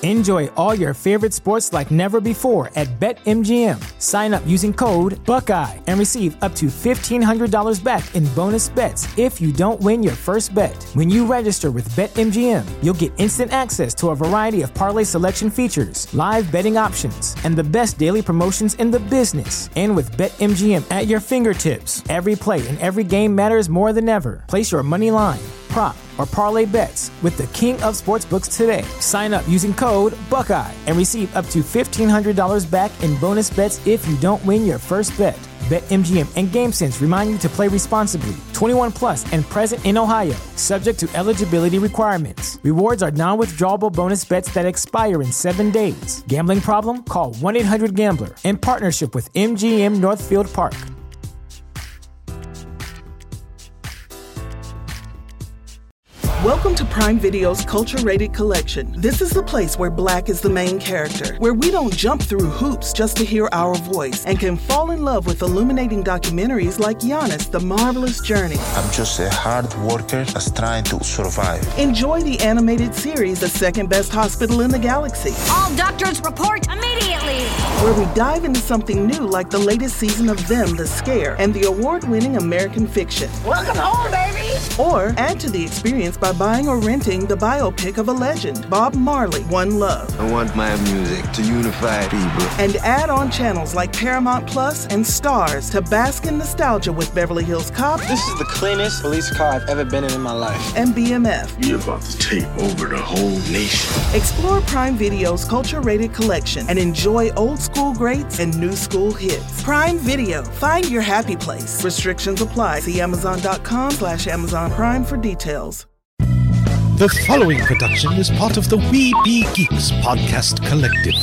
Enjoy all your favorite sports like never before at BetMGM. Sign up using code Buckeye and receive up to $1,500 back in bonus bets if you don't win your first bet. When you register with BetMGM, you'll get instant access to a variety of parlay selection features, live betting options, and the best daily promotions in the business. And with BetMGM at your fingertips, every play and every game matters more than ever. Place your money line, prop, or parlay bets with the king of sportsbooks today. Sign up using code Buckeye and receive up to $1,500 back in bonus bets if you don't win your first bet. BetMGM and GameSense remind you to play responsibly. 21 plus and present in Ohio, subject to eligibility requirements. Rewards are non-withdrawable bonus bets that expire in 7 days. Gambling problem? Call 1-800-GAMBLER. In partnership with MGM Northfield Park. Welcome to Prime Video's Culture-Rated Collection. This is the place where Black is the main character, where we don't jump through hoops just to hear our voice, and can fall in love with illuminating documentaries like Giannis, The Marvelous Journey. I'm just a hard worker that's trying to survive. Enjoy the animated series, The Second Best Hospital in the Galaxy. All doctors report immediately! Where we dive into something new like the latest season of Them, The Scare, and the award-winning American Fiction. Welcome home, baby! Or add to the experience by buying or renting the biopic of a legend, Bob Marley, One Love. I want my music to unify people. And add on channels like Paramount Plus and Stars to bask in nostalgia with Beverly Hills Cop. This is the cleanest police car I've ever been in my life. And BMF. You're about to take over the whole nation. Explore Prime Video's Culture-Rated Collection and enjoy old school greats and new school hits. Prime Video. Find your happy place. Restrictions apply. See Amazon.com/Amazon Prime for details. The following production is part of the We Be Geeks podcast collective.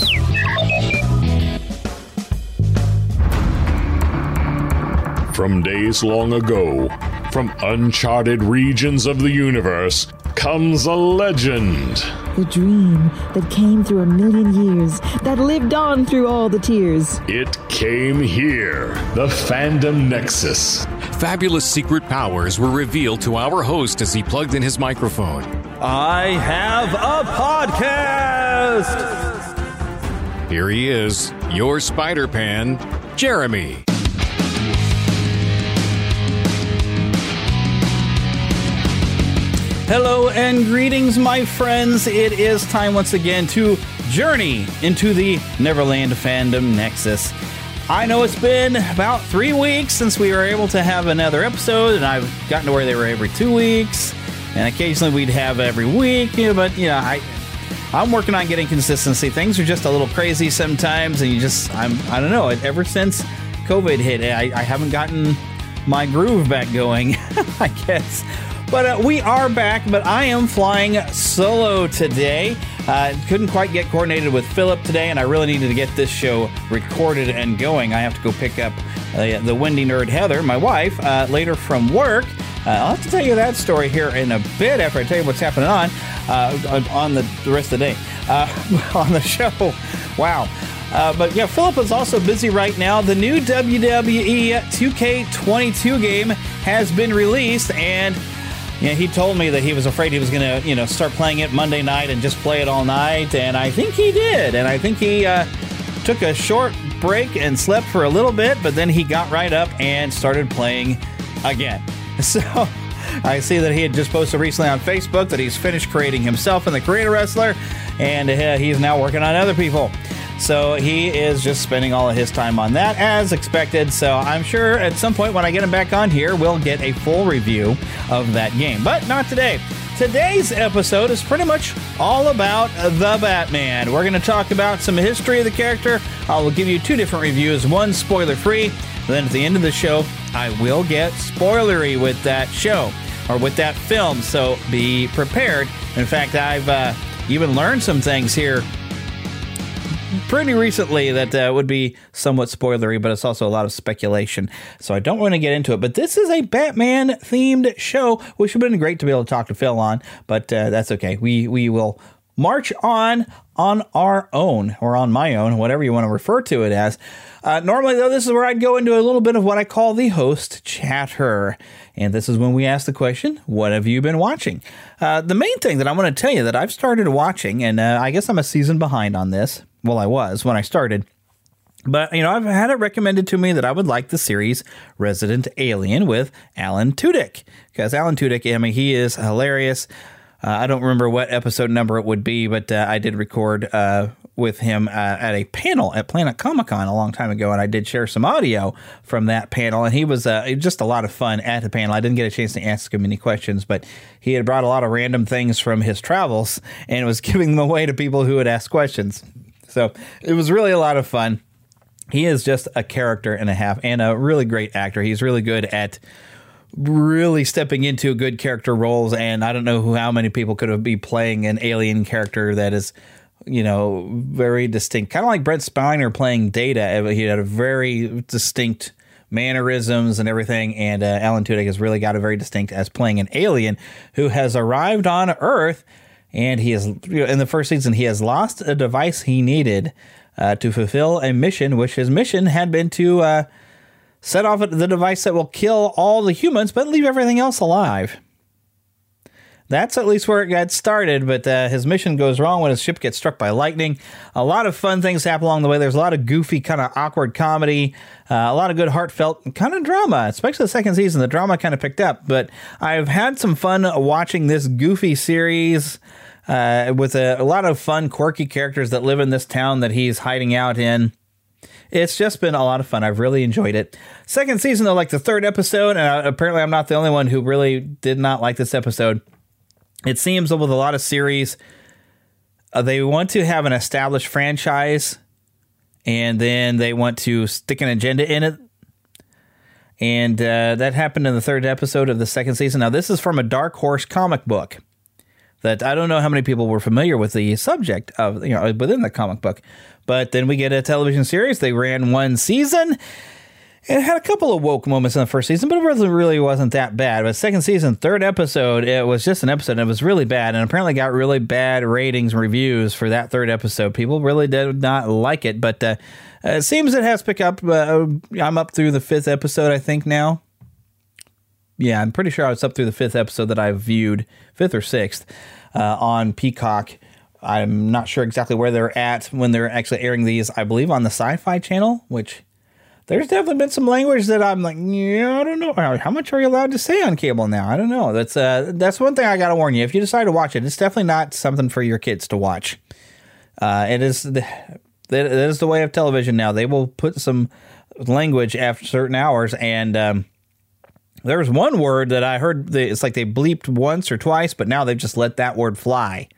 From days long ago, from uncharted regions of the universe, comes a legend. The dream that came through a million years, that lived on through all the tears. It came here, the Fandom Nexus. Fabulous secret powers were revealed to our host as he plugged in his microphone. I have a podcast! Here he is, your Spider-Pan, Jeremy. Hello and greetings, my friends. It is time once again to journey into the Neverland Fandom Nexus. I know it's been about 3 weeks since we were able to have another episode, and I've gotten to where they were every 2 weeks, and occasionally we'd have every week, but I'm working on getting consistency. Things are just a little crazy sometimes, and I don't know, ever since COVID hit, I haven't gotten my groove back going, I guess. But we are back, but I am flying solo today. Couldn't quite get coordinated with Philip today, and I really needed to get this show recorded and going. I have to go pick up the Wendy Nerd Heather, my wife, later from work. I'll have to tell you that story here in a bit after I tell you what's happening on the rest of the day on the show. Wow. But yeah, Philip is also busy right now. The new WWE 2K22 game has been released, and he told me that he was afraid he was going to, start playing it Monday night and just play it all night, and I think he did. And I think he took a short break and slept for a little bit, but then he got right up and started playing again. So I see that he had just posted recently on Facebook that he's finished creating himself in the Creator Wrestler, and he's now working on other people. So he is just spending all of his time on that, as expected. So I'm sure at some point when I get him back on here, we'll get a full review of that game. But not today. Today's episode is pretty much all about the Batman. We're going to talk about some history of the character. I will give you 2 different reviews, one spoiler-free. Then at the end of the show, I will get spoilery with that show, or with that film. So be prepared. In fact, I've even learned some things here pretty recently that would be somewhat spoilery, but it's also a lot of speculation, so I don't want to get into it. But this is a Batman-themed show, which would have been great to be able to talk to Phil on, but that's okay. We will march on our own, or on my own, whatever you want to refer to it as. Normally, though, this is where I'd go into a little bit of what I call the host chatter. And this is when we ask the question, what have you been watching? The main thing that I want to tell you that I've started watching, and I guess I'm a season behind on this. Well, I was when I started. But, I've had it recommended to me that I would like the series Resident Alien with Alan Tudyk. Because Alan Tudyk, he is hilarious. I don't remember what episode number it would be, but I did record with him at a panel at Planet Comic-Con a long time ago, and I did share some audio from that panel, and he was just a lot of fun at the panel. I didn't get a chance to ask him any questions, but he had brought a lot of random things from his travels and was giving them away to people who would ask questions. So it was really a lot of fun. He is just a character and a half and a really great actor. He's really good at really stepping into good character roles, and I don't know how many people could be playing an alien character that is, very distinct. Kind of like Brent Spiner playing Data. He had a very distinct mannerisms and everything, and Alan Tudyk has really got a very distinct as playing an alien who has arrived on Earth, and he is, in the first season, he has lost a device he needed to fulfill a mission, which his mission had been to set off the device that will kill all the humans, but leave everything else alive. That's at least where it got started, but his mission goes wrong when his ship gets struck by lightning. A lot of fun things happen along the way. There's a lot of goofy, kind of awkward comedy, a lot of good heartfelt kind of drama, especially the second season. The drama kind of picked up, but I've had some fun watching this goofy series with a lot of fun, quirky characters that live in this town that he's hiding out in. It's just been a lot of fun. I've really enjoyed it. Second season, though, like the third episode, and apparently I'm not the only one who really did not like this episode. It seems that with a lot of series, they want to have an established franchise, and then they want to stick an agenda in it. And that happened in the third episode of the second season. Now, this is from a Dark Horse comic book that I don't know how many people were familiar with the subject of, within the comic book. But then we get a television series. They ran one season. It had a couple of woke moments in the first season, but it really wasn't that bad. But second season, third episode, it was just an episode, and it was really bad, and apparently got really bad ratings and reviews for that third episode. People really did not like it, but it seems it has picked up. I'm up through the fifth episode, I think, now. Yeah, I'm pretty sure I was up through the fifth episode that I've viewed, fifth or sixth, on Peacock. I'm not sure exactly where they're at when they're actually airing these. I believe on the Sci-Fi Channel, which there's definitely been some language that I'm like, I don't know. How much are you allowed to say on cable now? I don't know. That's one thing I got to warn you. If you decide to watch it, it's definitely not something for your kids to watch. It is the way of television now. They will put some language after certain hours, and there was one word that I heard. It's like they bleeped once or twice, but now they've just let that word fly.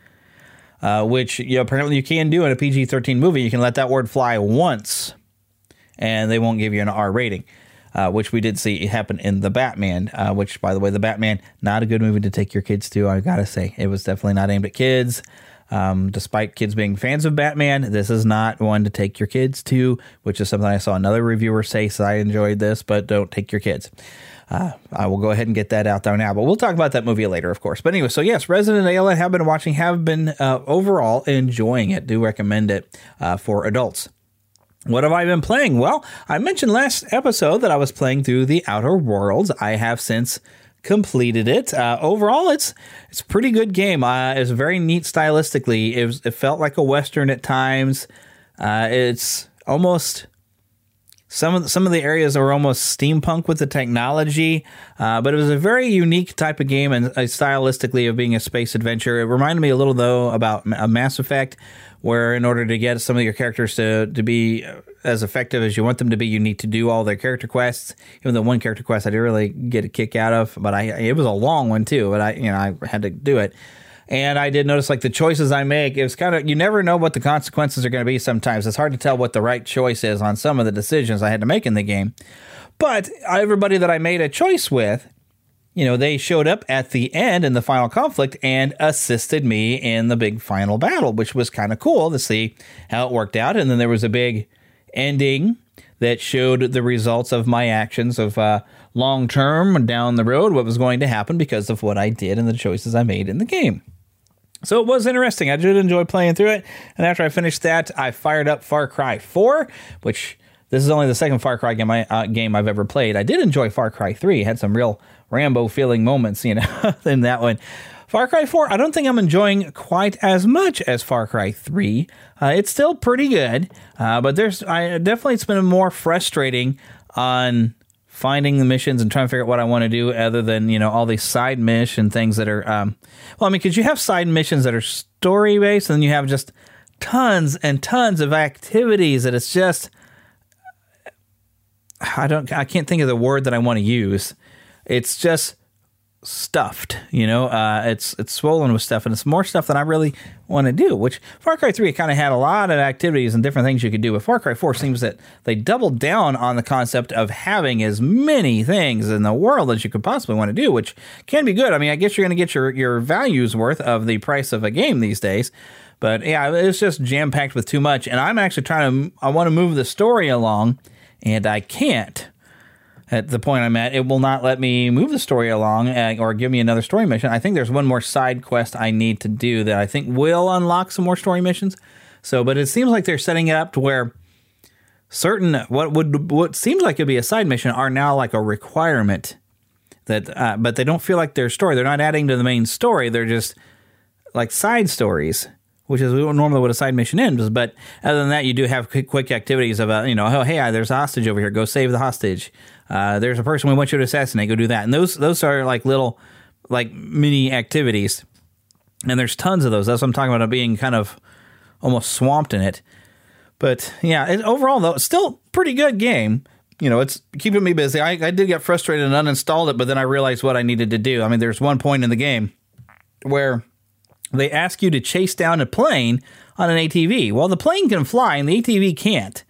Which apparently you can do in a PG-13 movie. You can let that word fly once, and they won't give you an R rating, which we did see happen in The Batman, which, by the way, The Batman, not a good movie to take your kids to, I gotta say. It was definitely not aimed at kids. Despite kids being fans of Batman, this is not one to take your kids to, which is something I saw another reviewer say, so I enjoyed this, but don't take your kids. I will go ahead and get that out there now, but we'll talk about that movie later, of course. But anyway, so yes, Resident Alien have been watching, have been overall enjoying it. Do recommend it for adults. What have I been playing? Well, I mentioned last episode that I was playing through The Outer Worlds. I have since completed it. Overall, it's a pretty good game. It's very neat stylistically. It felt like a Western at times. It's almost... Some of the areas are almost steampunk with the technology, but it was a very unique type of game and stylistically of being a space adventure. It reminded me a little, though, about Mass Effect, where in order to get some of your characters to be as effective as you want them to be, you need to do all their character quests. Even though one character quest I didn't really get a kick out of, but it was a long one too, but I had to do it. And I did notice, like, the choices I make, it was kind of, you never know what the consequences are going to be sometimes. It's hard to tell what the right choice is on some of the decisions I had to make in the game. But everybody that I made a choice with, they showed up at the end in the final conflict and assisted me in the big final battle, which was kind of cool to see how it worked out. And then there was a big ending that showed the results of my actions of long term down the road, what was going to happen because of what I did and the choices I made in the game. So it was interesting. I did enjoy playing through it. And after I finished that, I fired up Far Cry 4, which this is only the second Far Cry game I've ever played. I did enjoy Far Cry 3. It had some real Rambo-feeling moments, in that one. Far Cry 4, I don't think I'm enjoying quite as much as Far Cry 3. It's still pretty good, but it's been more frustrating on finding the missions and trying to figure out what I want to do other than, all these side mission things that are, because you have side missions that are story-based and then you have just tons and tons of activities that it's just, I can't think of the word that I want to use. It's just stuffed, it's swollen with stuff, and it's more stuff that I really want to do, which Far Cry 3 kind of had a lot of activities and different things you could do, but Far Cry 4 seems that they doubled down on the concept of having as many things in the world as you could possibly want to do, which can be good. I guess you're going to get your value's worth of the price of a game these days, but yeah, it's just jam-packed with too much, and I'm actually I want to move the story along, and I can't. At the point I'm at, it will not let me move the story along or give me another story mission. I think there's one more side quest I need to do that I think will unlock some more story missions. But it seems like they're setting it up to where certain what seems like it'd be a side mission are now like a requirement that, but they don't feel like they're story. They're not adding to the main story. They're just like side stories, which is normally what a side mission is. But other than that, you do have quick activities of, oh, hey, there's a hostage over here. Go save the hostage. There's a person we want you to assassinate. Go do that. And those are like little, like mini activities. And there's tons of those. That's what I'm talking about, being kind of almost swamped in it. But yeah, overall though, it's still a pretty good game. It's keeping me busy. I did get frustrated and uninstalled it, but then I realized what I needed to do. There's one point in the game where they ask you to chase down a plane on an ATV. Well, the plane can fly and the ATV can't.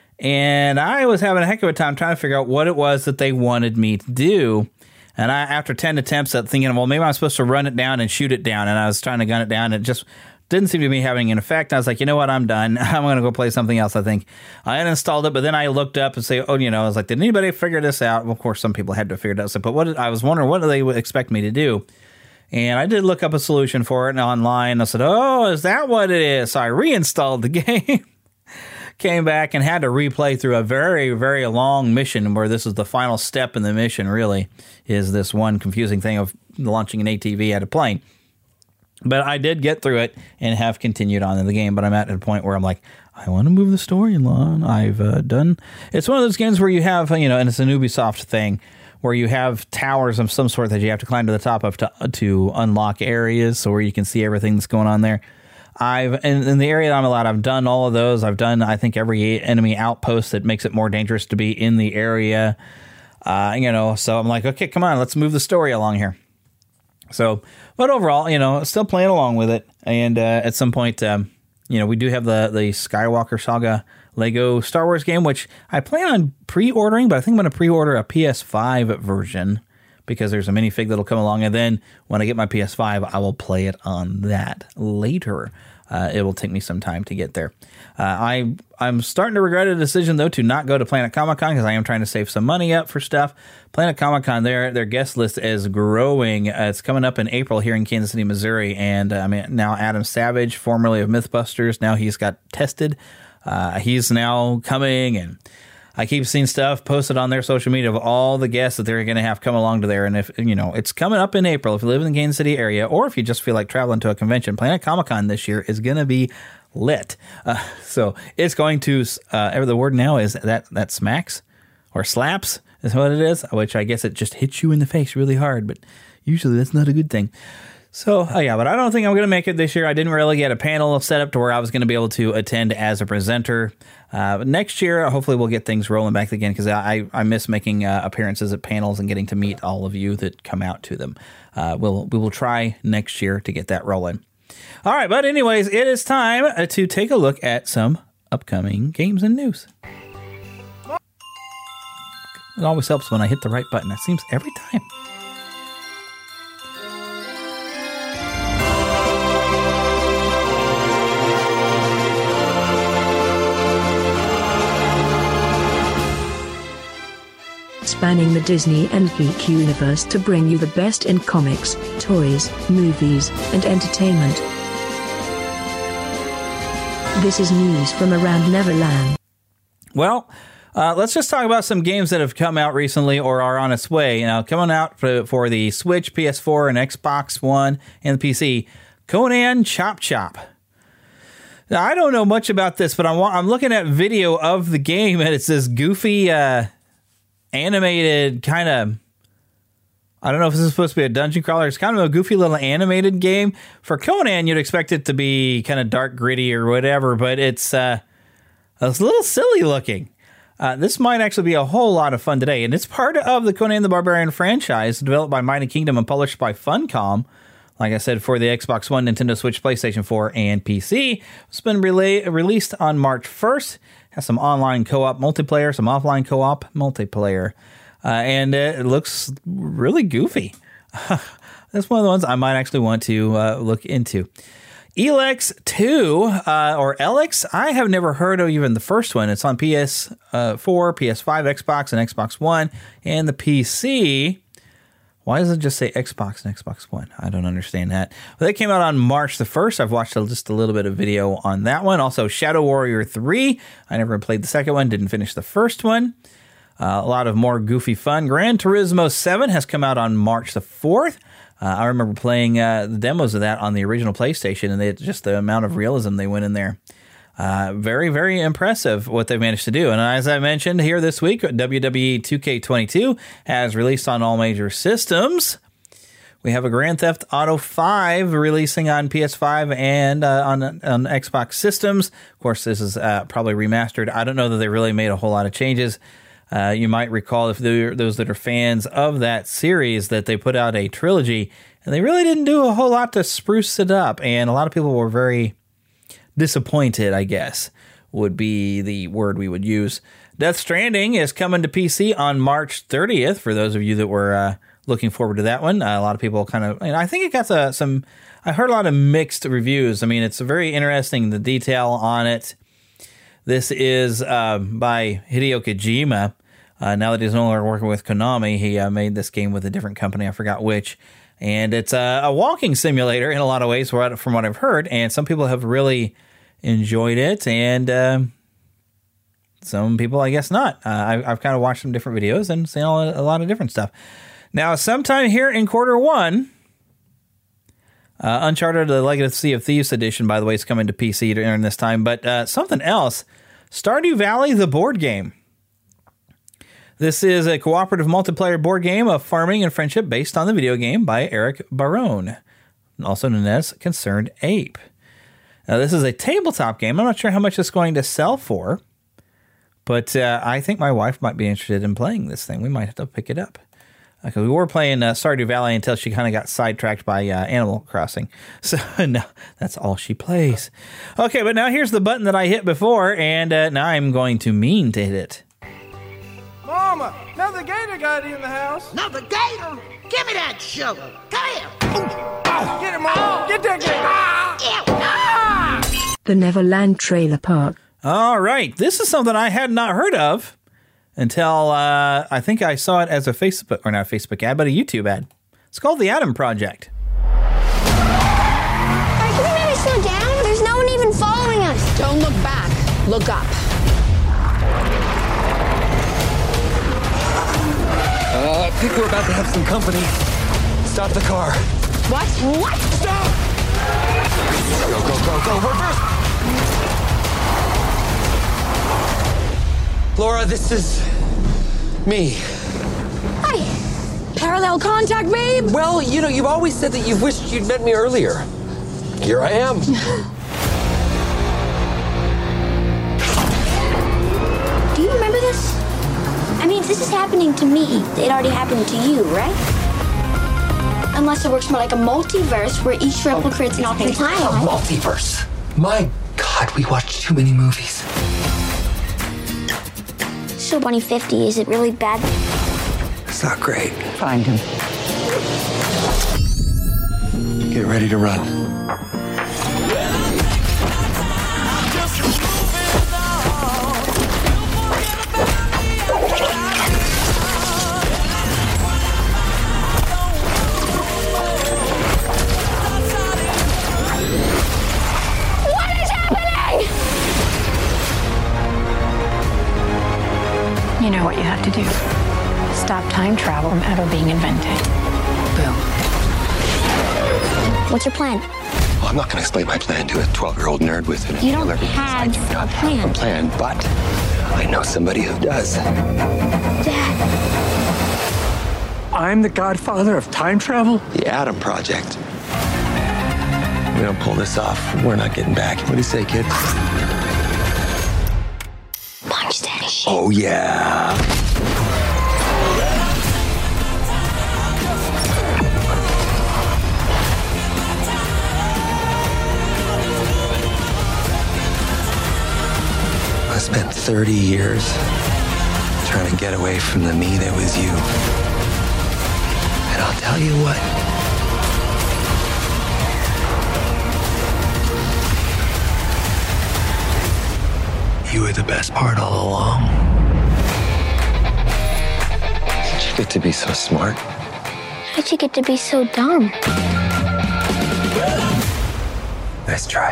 And I was having a heck of a time trying to figure out what it was that they wanted me to do. And after 10 attempts at thinking, well, maybe I'm supposed to run it down and shoot it down. And I was trying to gun it down. And it just didn't seem to be having an effect. I was like, you know what? I'm done. I'm going to go play something else, I think. I uninstalled it, but then I looked up and say, I was like, did anybody figure this out? Well, of course, some people had to figure it out. But I was wondering, what do they expect me to do? And I did look up a solution for it online. I said, oh, is that what it is? So I reinstalled the game. Came back and had to replay through a very, very long mission where this is the final step in the mission, really, is this one confusing thing of launching an ATV at a plane. But I did get through it and have continued on in the game, but I'm at a point where I'm like, I want to move the story along. I've done... It's one of those games where you have, and it's an Ubisoft thing, where you have towers of some sort that you have to climb to the top of to unlock areas, so where you can see everything that's going on there. In the area that I'm allowed, I've done all of those. I've done, I think, every enemy outpost that makes it more dangerous to be in the area. So I'm like, okay, come on, let's move the story along here. So, but overall, still playing along with it. And at some point, we do have the Skywalker Saga Lego Star Wars game, which I plan on pre-ordering, but I think I'm going to pre-order a PS5 version because there's a minifig that'll come along. And then when I get my PS5, I will play it on that later. It will take me some time to get there. I'm starting to regret a decision, though, to not go to Planet Comic-Con because I am trying to save some money up for stuff. Planet Comic-Con, their guest list is growing. It's coming up in April here in Kansas City, Missouri. And now Adam Savage, formerly of Mythbusters, now he's got tested. He's now coming, and I keep seeing stuff posted on their social media of all the guests that they're going to have come along to there. And if, it's coming up in April, if you live in the Kansas City area, or if you just feel like traveling to a convention, Planet Comic-Con this year is going to be lit. So it's going to, the word now is that smacks or slaps is what it is, which I guess it just hits you in the face really hard, but usually that's not a good thing. So, but I don't think I'm going to make it this year. I didn't really get a panel set up to where I was going to be able to attend as a presenter. But next year, hopefully we'll get things rolling back again because I miss making appearances at panels and getting to meet all of you that come out to them. We will try next year to get that rolling. All right, but anyways, it is time to take a look at some upcoming games and news. It always helps when I hit the right button. That seems every time. Spanning the Disney and geek universe to bring you the best in comics, toys, movies, and entertainment. This is news from around Neverland. Well, Let's just talk about some games that have come out recently or are on its way. Now, coming out for the Switch, PS4, and Xbox One, and the PC, Conan Chop Chop. Now, I don't know much about this, but I'm looking at video of the game, and it's this goofy, animated kind of... I don't know if this is supposed to be a dungeon crawler. It's kind of a goofy little animated game. For Conan, you'd expect it to be kind of dark, gritty, or whatever, but it's a little silly looking. This might actually be a whole lot of fun today, and it's part of the Conan the Barbarian franchise, developed by Mighty Kingdom and published by Funcom. Like I said, for the Xbox One, Nintendo Switch, PlayStation 4, and PC. It's been released on March 1st. Has some online co-op multiplayer, some offline co-op multiplayer. And it looks really goofy. That's one of the ones I might actually want to look into. Elex 2, or Elex, I have never heard of even the first one. It's on PS4, PS5, Xbox, and Xbox One, and the PC. Why does it just say Xbox and Xbox One? I don't understand that. Well, that came out on March the 1st. I've watched just a little bit of video on that one. Also, Shadow Warrior 3. I never played the second one, didn't finish the first one. A lot of more goofy fun. Gran Turismo 7 has come out on March the 4th. I remember playing the demos of that on the original PlayStation, and just the amount of realism they went in there. Very, very impressive what they've managed to do. And as I mentioned here this week, WWE 2K22 has released on all major systems. We have a Grand Theft Auto 5 releasing on PS5 and on Xbox systems. Of course, this is probably remastered. I don't know that they really made a whole lot of changes. You might recall, if those that are fans of that series, that they put out a trilogy, and they really didn't do a whole lot to spruce it up. And a lot of people were very disappointed, I guess, would be the word we would use. Death Stranding is coming to PC on March 30th, for those of you that were looking forward to that one. A lot of people kind of... I think it got I heard a lot of mixed reviews. I mean, it's very interesting, the detail on it. This is by Hideo Kojima. Now that he's no longer working with Konami, he made this game with a different company. I forgot which. And it's a walking simulator in a lot of ways, from what I've heard. And some people have really enjoyed it. And some people, I guess, not. I've kind of watched some different videos and seen a lot of different stuff. Now, sometime here in Q1... Uncharted: The Legacy of Thieves edition, by the way, is coming to PC during this time. But something else, Stardew Valley, the board game. This is a cooperative multiplayer board game of farming and friendship based on the video game by Eric Barone, also known as Concerned Ape. Now, this is a tabletop game. I'm not sure how much it's going to sell for, but I think my wife might be interested in playing this thing. We might have to pick it up. Because we were playing Stardew Valley until she kind of got sidetracked by Animal Crossing. So no, that's all she plays. Okay, but now here's the button that I hit before, and now I'm going to mean to hit it. Mama, another gator got in the house. Another gator? Give me that sugar. Come here. Get him, Mama. Get that gator. The Neverland Trailer Park. All right, this is something I had not heard of until I think I saw it as a Facebook, or not a Facebook ad, but a YouTube ad. It's called The Adam Project. Can we maybe slow down? There's no one even following us. Don't look back. Look up. I think we're about to have some company. Stop the car. What? Stop! Go. Reverse! Laura, this is me. Hi. Parallel contact, babe? Well, you've always said that you've wished you'd met me earlier. Here I am. Do you remember this? I mean, this is happening to me. It already happened to you, right? Unless it works more like a multiverse where each ripple creates an alternate timeline. A multiverse? My God, we watch too many movies. So, Bunny 50, is it really bad? It's not great. Find him. Get ready to run. have to do. Stop time travel from ever being invented. Boom. What's your plan? Well, I'm not going to explain my plan to a 12-year-old nerd with an You don't inhaler because I do not have a plan, but I know somebody who does. Dad. I'm the godfather of time travel? The Adam Project. If we don't pull this off, we're not getting back. What do you say, kid? Punch that shit. Oh, yeah. I spent 30 years trying to get away from the me that was you. And I'll tell you what. You were the best part all along. How'd you get to be so smart? How'd you get to be so dumb? Nice try.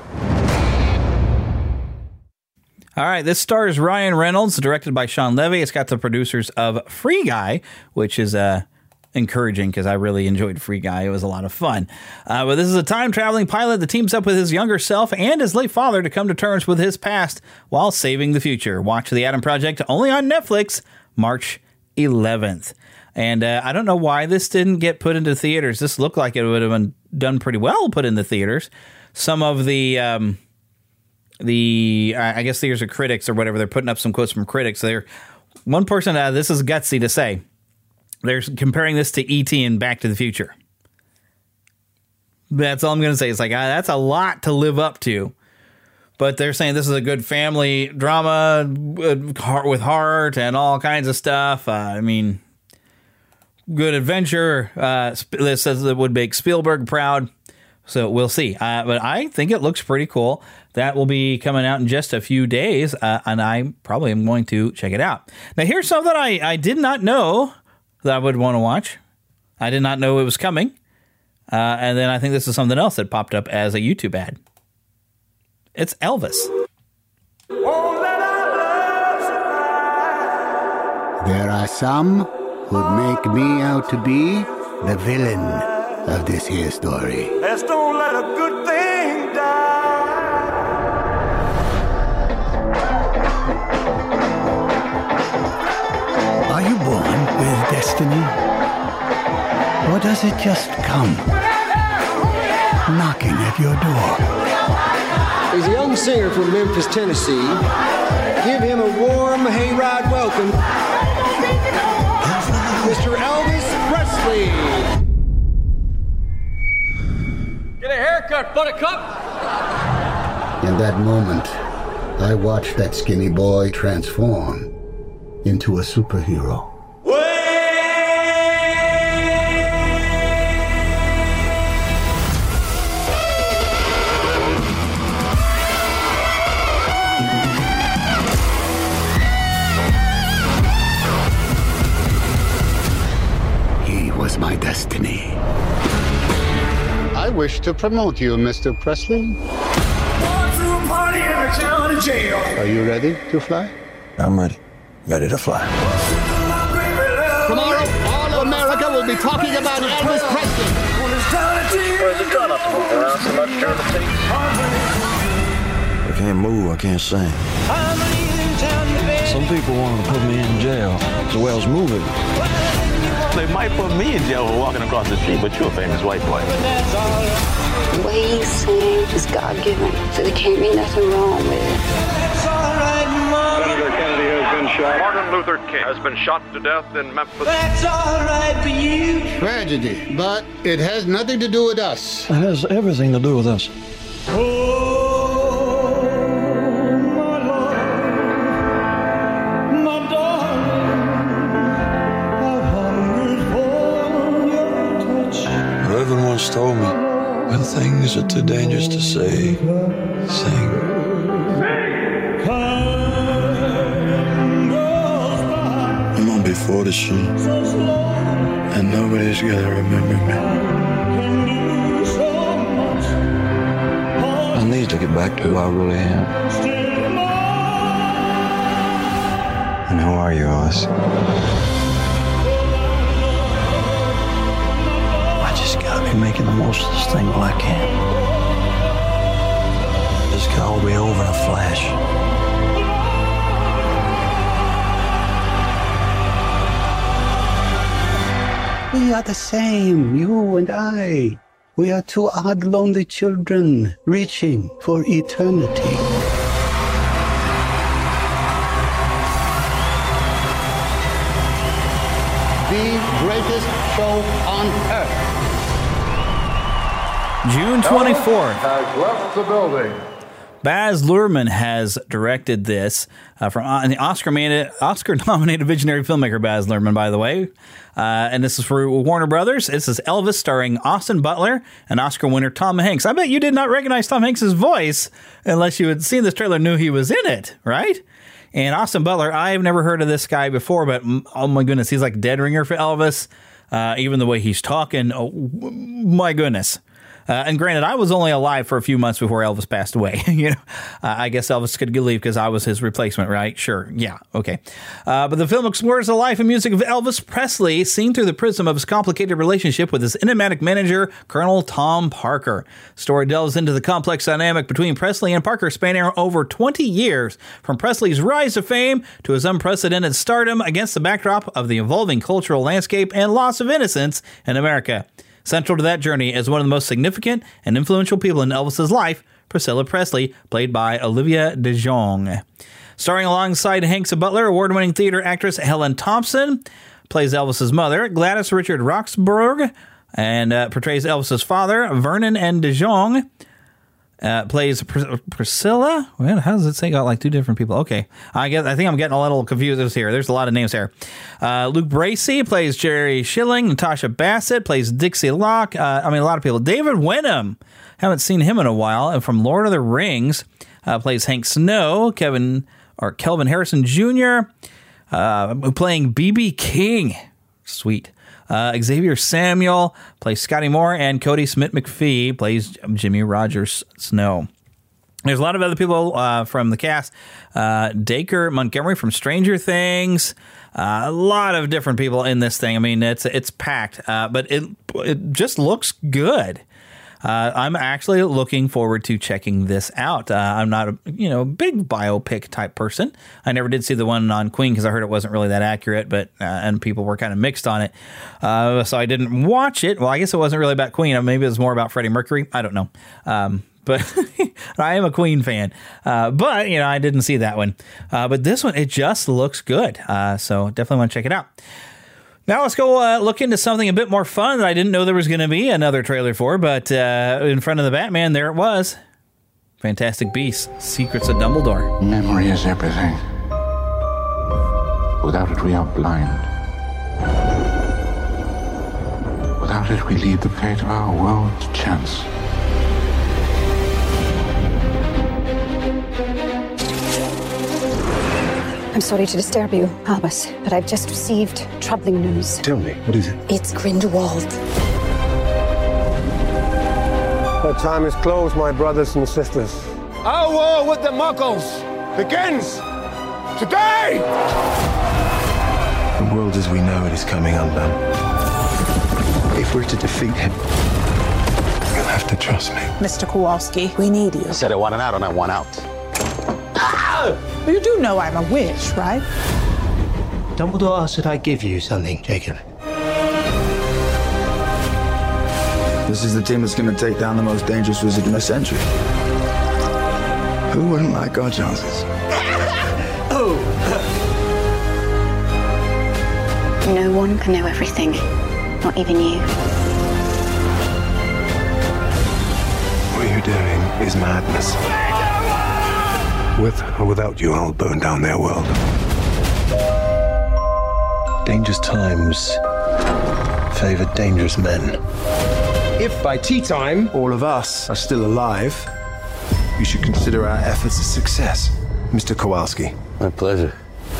All right, this stars Ryan Reynolds, directed by Sean Levy. It's got the producers of Free Guy, which is encouraging because I really enjoyed Free Guy. It was a lot of fun. But this is a time-traveling pilot that teams up with his younger self and his late father to come to terms with his past while saving the future. Watch The Adam Project only on Netflix, March 11th. And I don't know why this didn't get put into theaters. This looked like it would have been done pretty well put in the theaters. Some of I guess there's a critics or whatever. They're putting up some quotes from critics. One person, this is gutsy to say, they're comparing this to E.T. and Back to the Future. That's all I'm going to say. It's like, that's a lot to live up to. But they're saying this is a good family drama with heart and all kinds of stuff. I mean, good adventure. This says it would make Spielberg proud. So we'll see. But I think it looks pretty cool. That will be coming out in just a few days, and I probably am going to check it out. Now, here's something I did not know that I would want to watch. I did not know it was coming. And then I think this is something else that popped up as a YouTube ad. It's Elvis. There are some who'd make me out to be the villain of this here story. Let's don't let a good thing die. Are you born with destiny? Or does it just come knocking at your door? He's a young singer from Memphis, Tennessee. Give him a warm hayride welcome, Mr. Elvis Presley. Get a haircut, buttercup! In that moment, I watched that skinny boy transform into a superhero. He was my destiny. I wish to promote you, Mr. Presley. Are you ready to fly? I'm ready. Ready to fly. Tomorrow, all of America will be talking about Elvis Presley. Where's the gun up to move around so much during the tape? I can't move, I can't sing. Some people want to put me in jail as well as moving. They might put me in jail for walking across the street, but you're a famous white boy. The way you sing is God-given, so there can't be nothing wrong with it. Senator Kennedy has been shot. Martin Luther King has been shot to death in Memphis. That's all right for you. Tragedy, but it has nothing to do with us. It has everything to do with us. Reverend once told me, when things are too dangerous to say, sing. I'm gonna be 40 soon, and nobody's gonna remember me. I need to get back to who I really am. And How are you, Elvis? I just gotta be making the most of this thing while I can. This could all be over in a flash. We are the same, you and I. We are two odd, lonely children reaching for eternity. The greatest show on earth. June 24th. Has left the building. Baz Luhrmann has directed this from the Oscar-nominated visionary filmmaker Baz Luhrmann, by the way. And this is for Warner Brothers. This is Elvis starring Austin Butler and Oscar winner Tom Hanks. I bet you did not recognize Tom Hanks' voice unless you had seen this trailer and knew he was in it, right? And Austin Butler, I've never heard of this guy before, but oh my goodness, he's like dead ringer for Elvis. Even the way he's talking, oh my goodness. And granted, I was only alive for a few months before Elvis passed away. I guess Elvis could leave because I was his replacement, right? Sure. Yeah. Okay. But the film explores the life and music of Elvis Presley, seen through the prism of his complicated relationship with his enigmatic manager, Colonel Tom Parker. The story delves into the complex dynamic between Presley and Parker, spanning over 20 years, from Presley's rise to fame to his unprecedented stardom, against the backdrop of the evolving cultural landscape and loss of innocence in America. Central to that journey is one of the most significant and influential people in Elvis's life, Priscilla Presley, played by Olivia de Jong. Starring alongside Hanks and Butler, award-winning theater actress Helen Thompson plays Elvis's mother. Gladys Richard Roxburgh and portrays Elvis's father. Vernon and de Jong plays Priscilla. Well, how does it say? Got like two different people. Okay, I think I'm getting a little confused here. There's a lot of names here. Luke Bracey plays Jerry Schilling. Natasha Bassett plays Dixie Locke. A lot of people. David Wenham, haven't seen him in a while. And from Lord of the Rings, plays Hank Snow. Kelvin Harrison Jr. Playing B.B. King. Sweet. Xavier Samuel plays Scotty Moore, and Cody Smith McPhee plays Jimmy Rogers Snow. There's a lot of other people from the cast. Dacre Montgomery from Stranger Things. A lot of different people in this thing. I mean, it's packed, but it just looks good. I'm actually looking forward to checking this out. I'm not a big biopic type person. I never did see the one on Queen because I heard it wasn't really that accurate, but and people were kind of mixed on it. So I didn't watch it. Well, I guess it wasn't really about Queen. Maybe it was more about Freddie Mercury. I don't know. But I am a Queen fan. But I didn't see that one. But this one, it just looks good. So definitely want to check it out. Now let's go look into something a bit more fun that I didn't know there was going to be another trailer for, but in front of the Batman, there it was. Fantastic Beasts, Secrets of Dumbledore. Memory is everything. Without it, we are blind. Without it, we leave the fate of our world to chance. I'm sorry to disturb you, Albus, but I've just received troubling news. Tell me, what is it? It's Grindelwald. The time is closed, my brothers and sisters. Our war with the Muggles begins today! The world as we know it is coming undone. If we're to defeat him, you'll have to trust me. Mr. Kowalski, we need you. I said I want an out and I want out. You do know I'm a witch, right? Dumbledore asked that I give you something, Jacob. This is the team that's going to take down the most dangerous wizard in a century. Who wouldn't like our chances? No one can know everything, not even you. What you're doing is madness. With or without you, I'll burn down their world. Dangerous times favor dangerous men. If by tea time, All of us are still alive, you should consider our efforts a success, Mr. Kowalski. My pleasure.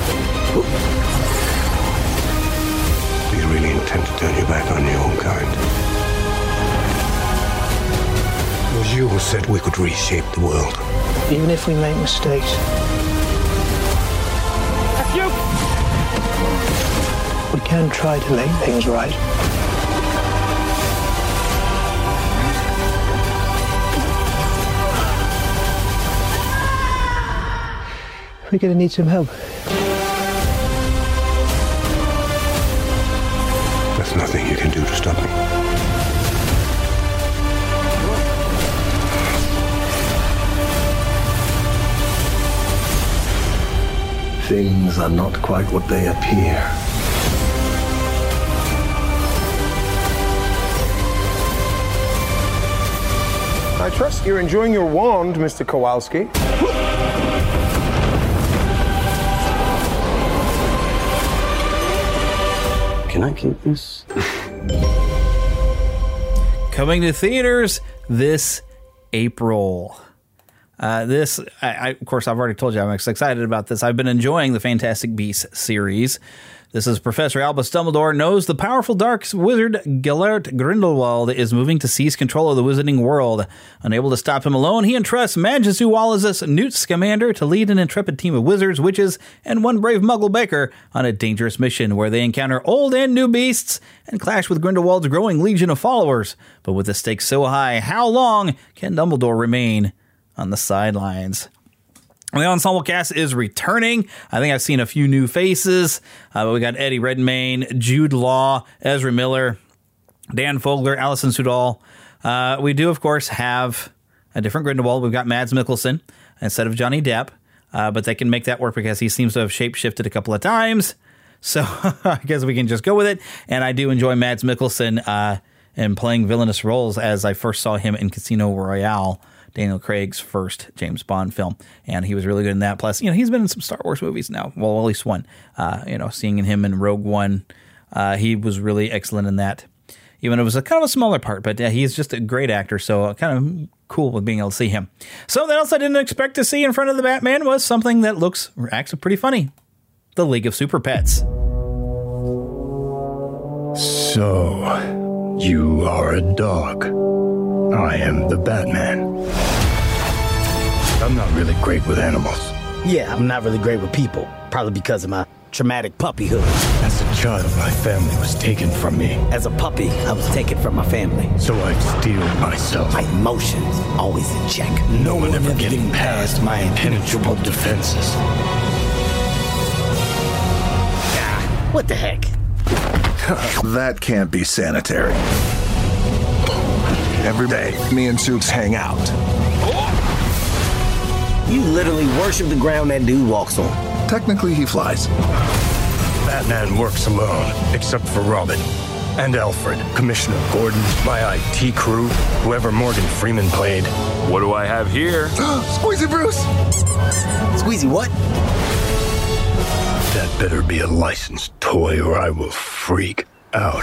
Do you really intend to turn your back on your own kind? It was you who said we could reshape the world. Even if we make mistakes. F you! We can try to make things right. We're gonna need some help. There's nothing you can do to stop me. Things are not quite what they appear. I trust you're enjoying your wand, Mr. Kowalski. Can I keep this? Coming to theaters this April. Of course, I've already told you I'm excited about this. I've been enjoying the Fantastic Beasts series. This is Professor Albus Dumbledore knows the powerful dark wizard Gellert Grindelwald is moving to seize control of the wizarding world. Unable to stop him alone, he entrusts Magus Wallace's Newt Scamander to lead an intrepid team of wizards, witches, and one brave muggle baker on a dangerous mission where they encounter old and new beasts and clash with Grindelwald's growing legion of followers. But with the stakes so high, how long can Dumbledore remain on the sidelines? The ensemble cast is returning. I think I've seen a few new faces. But we got Eddie Redmayne, Jude Law, Ezra Miller, Dan Fogler, Alison Sudol. We do, of course, have a different Grindelwald. We've got Mads Mikkelsen instead of Johnny Depp. But they can make that work because he seems to have shape-shifted a couple of times. So I guess we can just go with it. And I do enjoy Mads Mikkelsen in playing villainous roles as I first saw him in Casino Royale, Daniel Craig's first James Bond film, and he was really good in that. Plus, he's been in some Star Wars movies now. Well, at least one. Seeing him in Rogue One, he was really excellent in that. Even though it was a kind of a smaller part, but he's just a great actor, so kind of cool with being able to see him. Something else I didn't expect to see in front of the Batman was something that looks actually pretty funny: the League of Super Pets. So, you are a dog. I am the Batman. I'm not really great with animals. Yeah, I'm not really great with people. Probably because of my traumatic puppyhood. As a child, my family was taken from me. As a puppy, I was taken from my family. So I steeled myself. My emotions always in check. No one ever getting past my impenetrable defenses. What the heck? That can't be sanitary. Every day, me and Soups hang out. You literally worship the ground that dude walks on. Technically, he flies. Batman works alone, except for Robin and Alfred, Commissioner Gordon, my IT crew, whoever Morgan Freeman played. What do I have here? Squeezy Bruce! Squeezy what? That better be a licensed toy or I will freak out.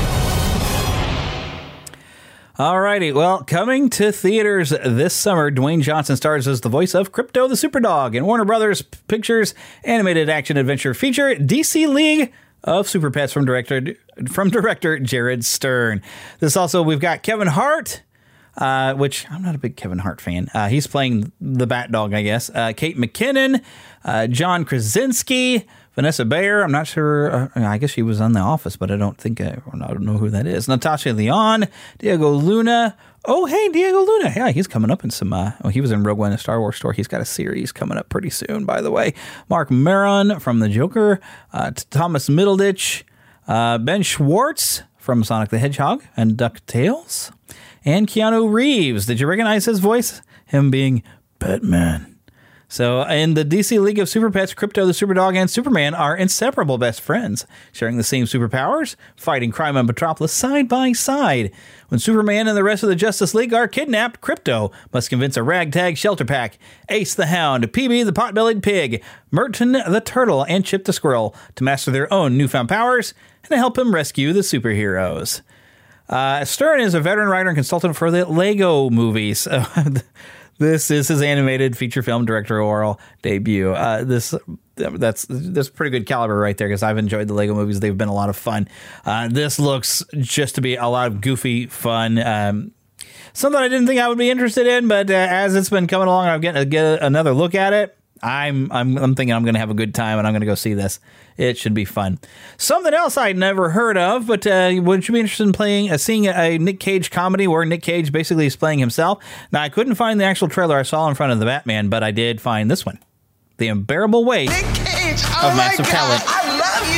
Alrighty, well, coming to theaters this summer, Dwayne Johnson stars as the voice of Crypto the Superdog in Warner Brothers Pictures animated action-adventure feature DC League of Super Pets from director Jared Stern. This also, we've got Kevin Hart, which I'm not a big Kevin Hart fan. He's playing the Bat Dog, I guess. Kate McKinnon, John Krasinski, Vanessa Bayer. I'm not sure. I guess she was on The Office, but I don't know who that is. Natasha Lyonne, Diego Luna. Oh, hey, Diego Luna. Yeah, he's coming up in some. He was in Rogue One, a Star Wars story. He's got a series coming up pretty soon, by the way. Mark Maron from The Joker, Thomas Middleditch, Ben Schwartz from Sonic the Hedgehog and DuckTales, and Keanu Reeves. Did you recognize his voice? Him being Batman. So in the DC League of Super Pets, Crypto the Superdog and Superman are inseparable best friends, sharing the same superpowers, fighting crime on Metropolis side by side. When Superman and the rest of the Justice League are kidnapped, Crypto must convince a ragtag shelter pack, Ace the Hound, PB the Pot-Bellied Pig, Merton the Turtle, and Chip the Squirrel to master their own newfound powers and to help him rescue the superheroes. Stern is a veteran writer and consultant for the Lego movies. This is his animated feature film directorial debut. That's pretty good caliber right there because I've enjoyed the Lego movies. They've been a lot of fun. This looks just to be a lot of goofy fun. Something I didn't think I would be interested in, but as it's been coming along, I'm getting to get another look at it. I'm thinking I'm going to have a good time, and I'm going to go see this. It should be fun. Something else I'd never heard of, but would you be interested in seeing a Nick Cage comedy where Nick Cage basically is playing himself? Now, I couldn't find the actual trailer I saw in front of the Batman, but I did find this one. The Unbearable Weight Nick Cage, of Massive Talent. I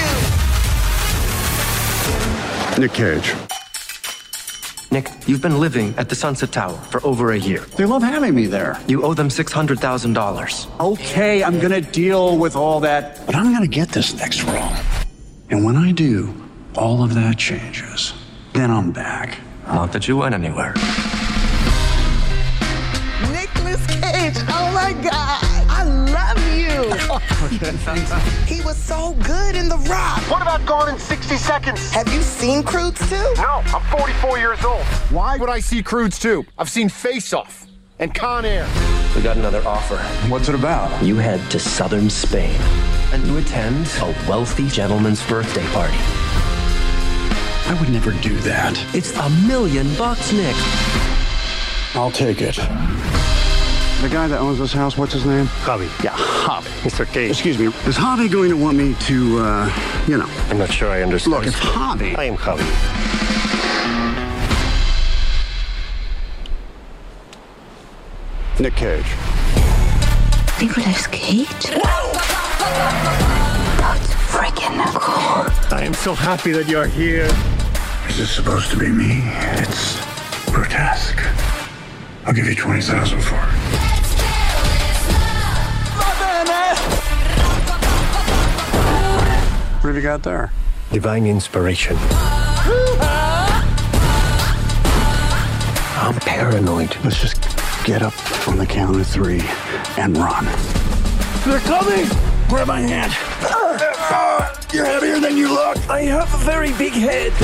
love you! Nick Cage. Nick, you've been living at the Sunset Tower for over a year. They love having me there. You owe them $600,000. Okay, I'm gonna deal with all that, but I'm gonna get this next role. And when I do, all of that changes. Then I'm back. Not that you went anywhere. Nicolas Cage, oh my God, I love you. He was so good in The Rock. What about Gone in 60 Seconds? Have you seen Croods 2? No, I'm 44 years old. Why would I see Croods 2? I've seen Face Off and Con Air. We got another offer. What's it about? You head to southern Spain and you attend a wealthy gentleman's birthday party. I would never do that. It's $1 million, Nick. I'll take it. The guy that owns this house, what's his name? Javi. Yeah, Javi. Mr. Cage. Excuse me, is Javi going to want me to, I'm not sure I understand. Look, if Javi... I am Javi. Nick Cage. Nicolas Cage? That's freaking cool. I am so happy that you're here. Is this supposed to be me? It's grotesque. I'll give you $20,000 for it. What have you got there? Divine inspiration. I'm paranoid. Let's just get up on the count of 3 and run. They're coming! Grab my hand. You're heavier than you look. I have a very big head.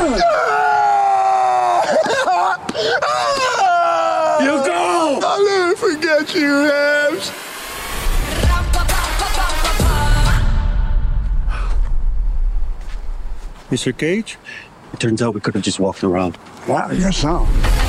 You go! I'll never forget you, Rams. Mr. Cage? It turns out we could have just walked around. Wow, you're so.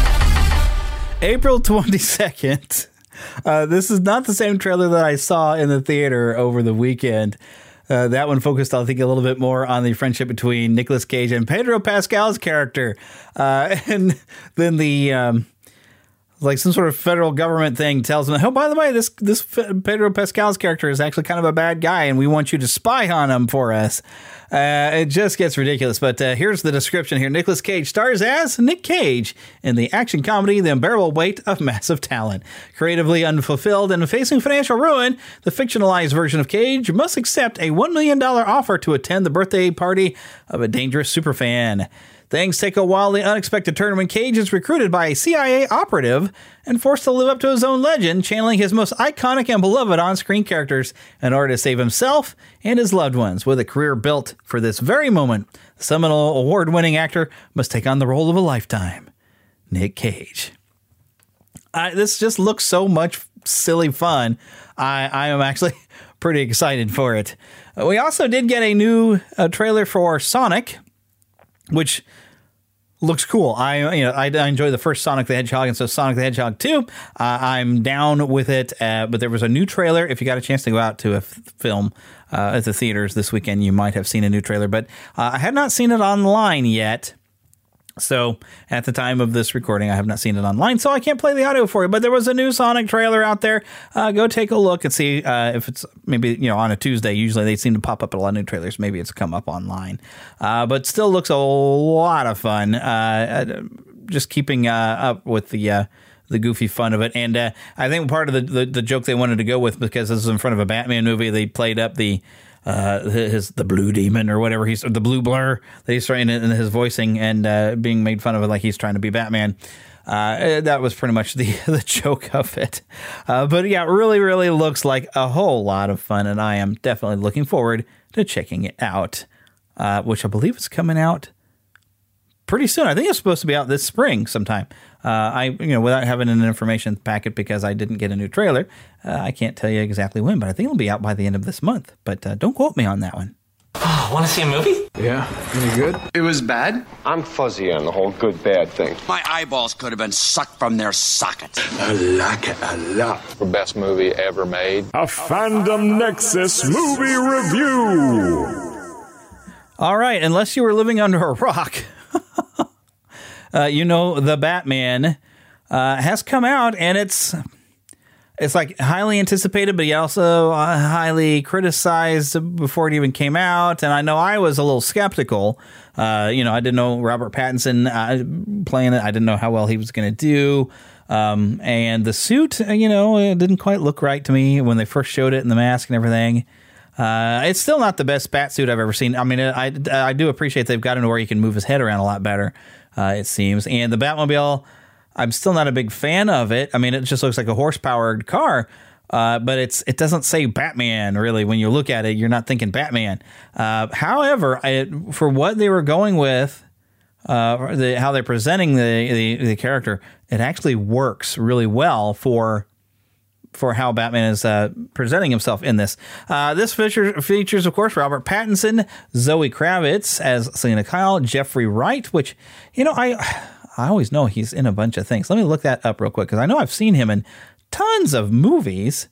April 22nd. This is not the same trailer that I saw in the theater over the weekend. That one focused, I think, a little bit more on the friendship between Nicolas Cage and Pedro Pascal's character. And then the... like some sort of federal government thing tells them, oh, by the way, this Pedro Pascal's character is actually kind of a bad guy, and we want you to spy on him for us. It just gets ridiculous. But here's the description here. Nicolas Cage stars as Nick Cage in the action comedy The Unbearable Weight of Massive Talent. Creatively unfulfilled and facing financial ruin, the fictionalized version of Cage must accept a $1 million offer to attend the birthday party of a dangerous superfan. Things take a wildly unexpected turn when Cage is recruited by a CIA operative and forced to live up to his own legend, channeling his most iconic and beloved on-screen characters in order to save himself and his loved ones. With a career built for this very moment, the seminal award-winning actor must take on the role of a lifetime. Nick Cage. This just looks so much silly fun. I am actually pretty excited for it. We also did get a new trailer for Sonic, which looks cool. I enjoy the first Sonic the Hedgehog, and so Sonic the Hedgehog 2, I'm down with it. But there was a new trailer. If you got a chance to go out to a film at the theaters this weekend, you might have seen a new trailer. But I had not seen it online yet. So at the time of this recording, I have not seen it online, so I can't play the audio for you. But there was a new Sonic trailer out there. Go take a look and see if it's maybe, on a Tuesday. Usually they seem to pop up a lot of new trailers. Maybe it's come up online. But still looks a lot of fun. Just keeping up with the goofy fun of it. And I think part of the joke they wanted to go with, because this is in front of a Batman movie, they played up the Blue Demon or whatever the Blue Blur that he's trying in his voicing and being made fun of it like he's trying to be Batman. That was pretty much the joke of it. But yeah, it really, really looks like a whole lot of fun, and I am definitely looking forward to checking it out, which I believe is coming out pretty soon. I think it's supposed to be out this spring sometime. Without having an information packet because I didn't get a new trailer, I can't tell you exactly when, but I think it'll be out by the end of this month. But don't quote me on that one. Want to see a movie? Yeah. Any good? It was bad? I'm fuzzy on the whole good-bad thing. My eyeballs could have been sucked from their sockets. I like it a lot. The best movie ever made. A Fandom Nexus movie review. All right, unless you were living under a rock, The Batman has come out, and it's like highly anticipated, but yet also highly criticized before it even came out. And I know I was a little skeptical. I didn't know Robert Pattinson playing it. I didn't know how well he was going to do. And the suit, it didn't quite look right to me when they first showed it in the mask and everything. It's still not the best Batsuit I've ever seen. I mean, I do appreciate they've gotten to where you can move his head around a lot better, it seems. And the Batmobile, I'm still not a big fan of it. I mean, it just looks like a horse-powered car, but it doesn't say Batman, really. When you look at it, you're not thinking Batman. However, for what they were going with, how they're presenting the character, it actually works really well for how Batman is presenting himself in this. This features, of course, Robert Pattinson, Zoe Kravitz as Selena Kyle, Jeffrey Wright, which, I always know he's in a bunch of things. Let me look that up real quick, because I know I've seen him in tons of movies.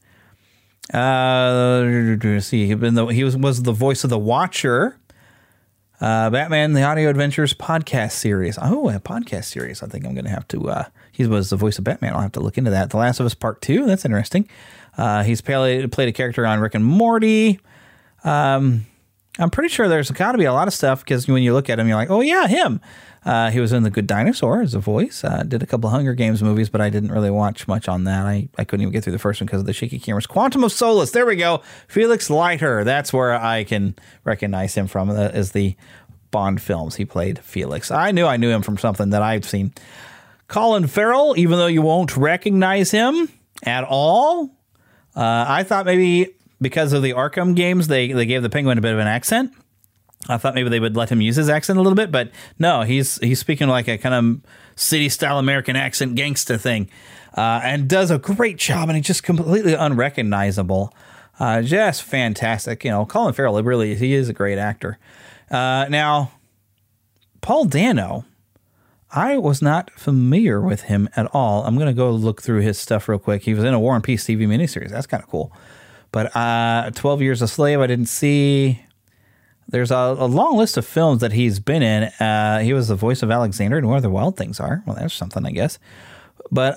See, he was the voice of the Watcher, Batman, the Audio Adventures podcast series. Oh, a podcast series. I think I'm going to have to... he was the voice of Batman. I'll have to look into that. The Last of Us Part 2. That's interesting. He's played a character on Rick and Morty. I'm pretty sure there's got to be a lot of stuff, because when you look at him, you're like, oh, yeah, him. He was in The Good Dinosaur as a voice. Did a couple of Hunger Games movies, but I didn't really watch much on that. I couldn't even get through the first one because of the shaky cameras. Quantum of Solace. There we go. Felix Leiter. That's where I can recognize him from, as the Bond films. He played Felix. I knew him from something that I've seen. Colin Farrell, even though you won't recognize him at all, I thought maybe because of the Arkham games, they gave the Penguin a bit of an accent. I thought maybe they would let him use his accent a little bit, but no, he's speaking like a kind of city-style American accent gangsta thing, and does a great job, and he's just completely unrecognizable. Just fantastic. Colin Farrell, he is a great actor. Now, Paul Dano, I was not familiar with him at all. I'm going to go look through his stuff real quick. He was in a War and Peace TV miniseries. That's kind of cool. But 12 Years a Slave, I didn't see. There's a long list of films that he's been in. He was the voice of Alexander in Where the Wild Things Are. Well, that's something, I guess. But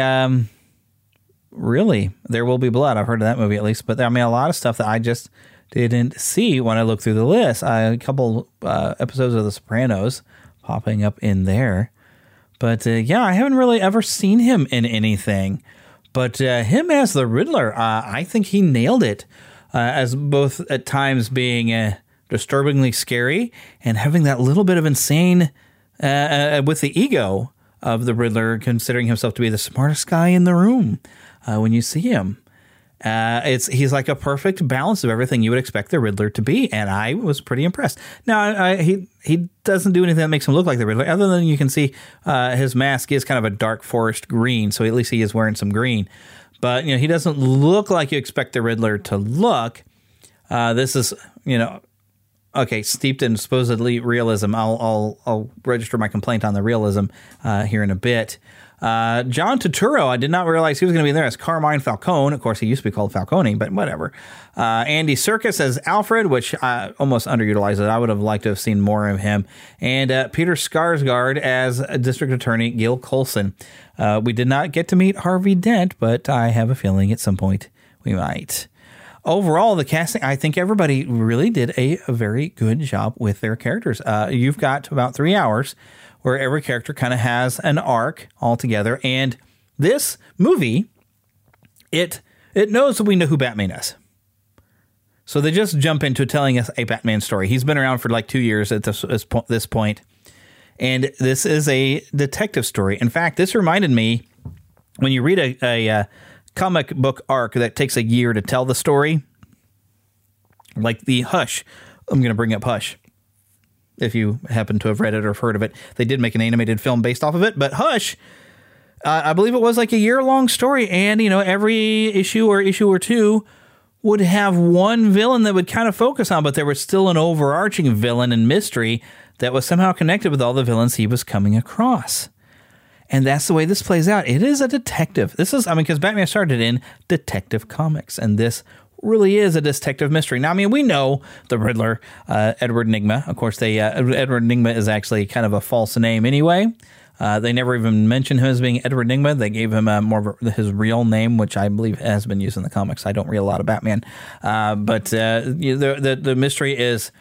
really, There Will Be Blood. I've heard of that movie at least. But a lot of stuff that I just didn't see when I looked through the list. A couple episodes of The Sopranos popping up in there. But I haven't really ever seen him in anything. But him as the Riddler, I think he nailed it. As both at times being disturbingly scary and having that little bit of insane with the ego of the Riddler, considering himself to be the smartest guy in the room when you see him. He's like a perfect balance of everything you would expect the Riddler to be, and I was pretty impressed. Now, he doesn't do anything that makes him look like the Riddler, other than you can see his mask is kind of a dark forest green, so at least he is wearing some green. But he doesn't look like you expect the Riddler to look. This is steeped in supposedly realism. I'll register my complaint on the realism here in a bit. John Turturro, I did not realize he was going to be there as Carmine Falcone. Of course, he used to be called Falcone, but whatever. Andy Serkis as Alfred, which almost underutilized. I would have liked to have seen more of him. And Peter Skarsgård as District Attorney Gil Colson. We did not get to meet Harvey Dent, but I have a feeling at some point we might. Overall, the casting, I think everybody really did a very good job with their characters. You've got about 3 hours where every character kind of has an arc altogether. And this movie, it knows that we know who Batman is. So they just jump into telling us a Batman story. He's been around for like 2 years at this point. And this is a detective story. In fact, this reminded me, when you read a comic book arc that takes a year to tell the story, like the Hush. I'm going to bring up Hush. If you happen to have read it or heard of it, they did make an animated film based off of it. But Hush, I believe it was like a year-long story, and every issue or two would have one villain that would kind of focus on, but there was still an overarching villain and mystery that was somehow connected with all the villains he was coming across. And that's the way this plays out. It is a detective. Because Batman started in Detective Comics, and this really is a detective mystery. Now, we know the Riddler, Edward Nygma. Of course, Edward Nygma is actually kind of a false name anyway. They never even mentioned him as being Edward Nygma. They gave him more of his real name, which I believe has been used in the comics. I don't read a lot of Batman. But the mystery is,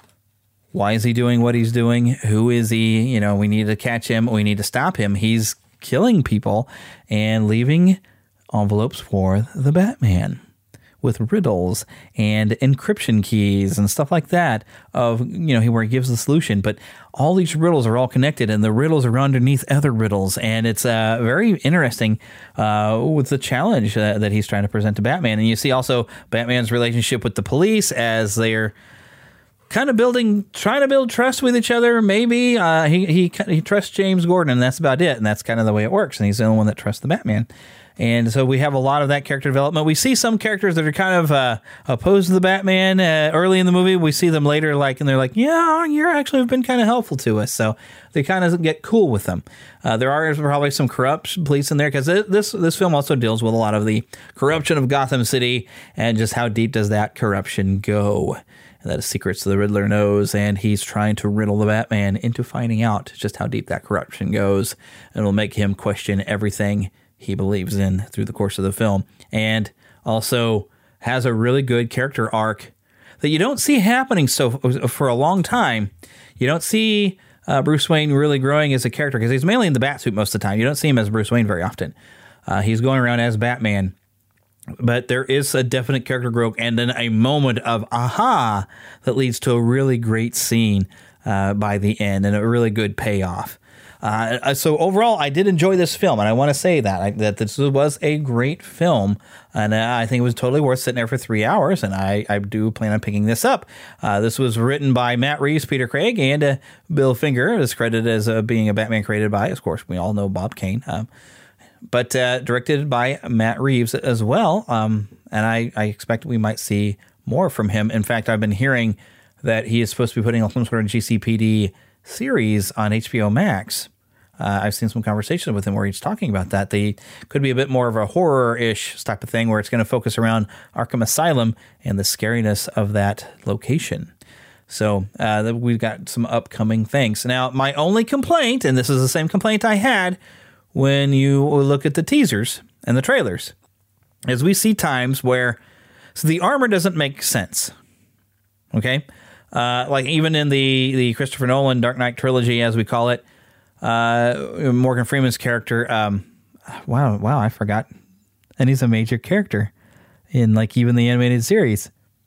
why is he doing what he's doing? Who is he? We need to catch him. We need to stop him. He's killing people and leaving envelopes for the Batman with riddles and encryption keys and stuff like that where he gives the solution. But all these riddles are all connected, and the riddles are underneath other riddles. And it's very interesting with the challenge that he's trying to present to Batman. And you see also Batman's relationship with the police as they're kind of trying to build trust with each other. Maybe he trusts James Gordon, and that's about it. And that's kind of the way it works. And he's the only one that trusts the Batman. And so we have a lot of that character development. We see some characters that are kind of opposed to the Batman early in the movie. We see them later, and they're like, yeah, you actually have been kind of helpful to us. So they kind of get cool with them. There are probably some corrupt police in there, because this film also deals with a lot of the corruption of Gotham City and just how deep does that corruption go. And that is secrets the Riddler knows, and he's trying to riddle the Batman into finding out just how deep that corruption goes, and will make him question everything he believes in through the course of the film. And also has a really good character arc that you don't see happening for a long time. You don't see Bruce Wayne really growing as a character, because he's mainly in the Batsuit most of the time. You don't see him as Bruce Wayne very often. He's going around as Batman. But there is a definite character growth, and then a moment of aha that leads to a really great scene by the end, and a really good payoff. So overall, I did enjoy this film, and I want to say that this was a great film, and I think it was totally worth sitting there for 3 hours, and I do plan on picking this up. This was written by Matt Reeves, Peter Craig, and Bill Finger. It is credited as being a Batman created by, of course, we all know Bob Kane. But directed by Matt Reeves as well, and I expect we might see more from him. In fact, I've been hearing that he is supposed to be putting some sort of GCPD series on HBO Max. I've seen some conversations with him where he's talking about that. They could be a bit more of a horror-ish type of thing, where it's going to focus around Arkham Asylum and the scariness of that location. So we've got some upcoming things. Now, my only complaint, and this is the same complaint I had when you look at the teasers and the trailers, is we see times where the armor doesn't make sense. Okay? Like even in the Christopher Nolan Dark Knight trilogy, as we call it, Morgan Freeman's character, wow, I forgot. And he's a major character in even the animated series.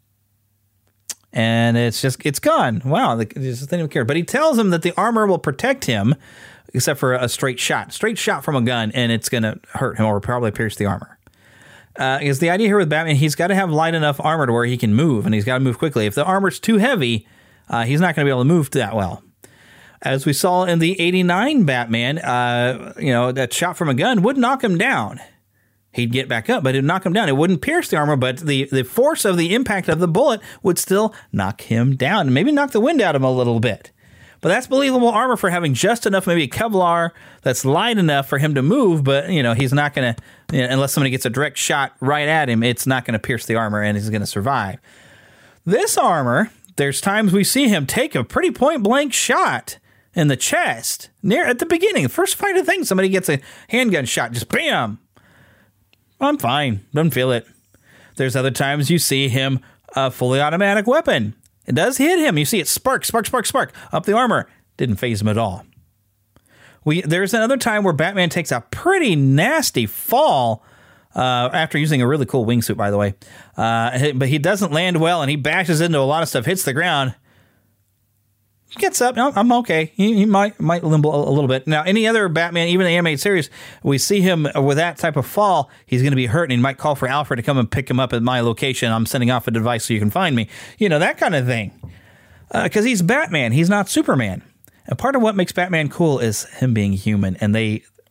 And it's gone. Wow, they just didn't even care. But he tells him that the armor will protect him, except for a straight shot from a gun, and it's going to hurt him or probably pierce the armor. Because the idea here with Batman, he's got to have light enough armor to where he can move, and he's got to move quickly. If the armor's too heavy, he's not going to be able to move that well. As we saw in the 89 Batman, that shot from a gun would knock him down. He'd get back up, but it'd knock him down. It wouldn't pierce the armor, but the force of the impact of the bullet would still knock him down, and maybe knock the wind out of him a little bit. But that's believable armor for having just enough, maybe Kevlar that's light enough for him to move, but he's not going to, unless somebody gets a direct shot right at him, it's not going to pierce the armor, and he's going to survive. This armor, there's times we see him take a pretty point-blank shot in the chest, near at the beginning. The first fight of the thing, somebody gets a handgun shot, just bam! I'm fine, don't feel it. There's other times you see him a fully automatic weapon. It does hit him. You see it spark up the armor. Didn't faze him at all. There's another time where Batman takes a pretty nasty fall after using a really cool wingsuit, by the way. But he doesn't land well, and he bashes into a lot of stuff, hits the ground. He gets up. No, I'm okay. He might limbo a little bit. Now, any other Batman, even the animated series, we see him with that type of fall, he's going to be hurt, and he might call for Alfred to come and pick him up at my location. I'm sending off a device so you can find me. That kind of thing. Because he's Batman. He's not Superman. And part of what makes Batman cool is him being human. And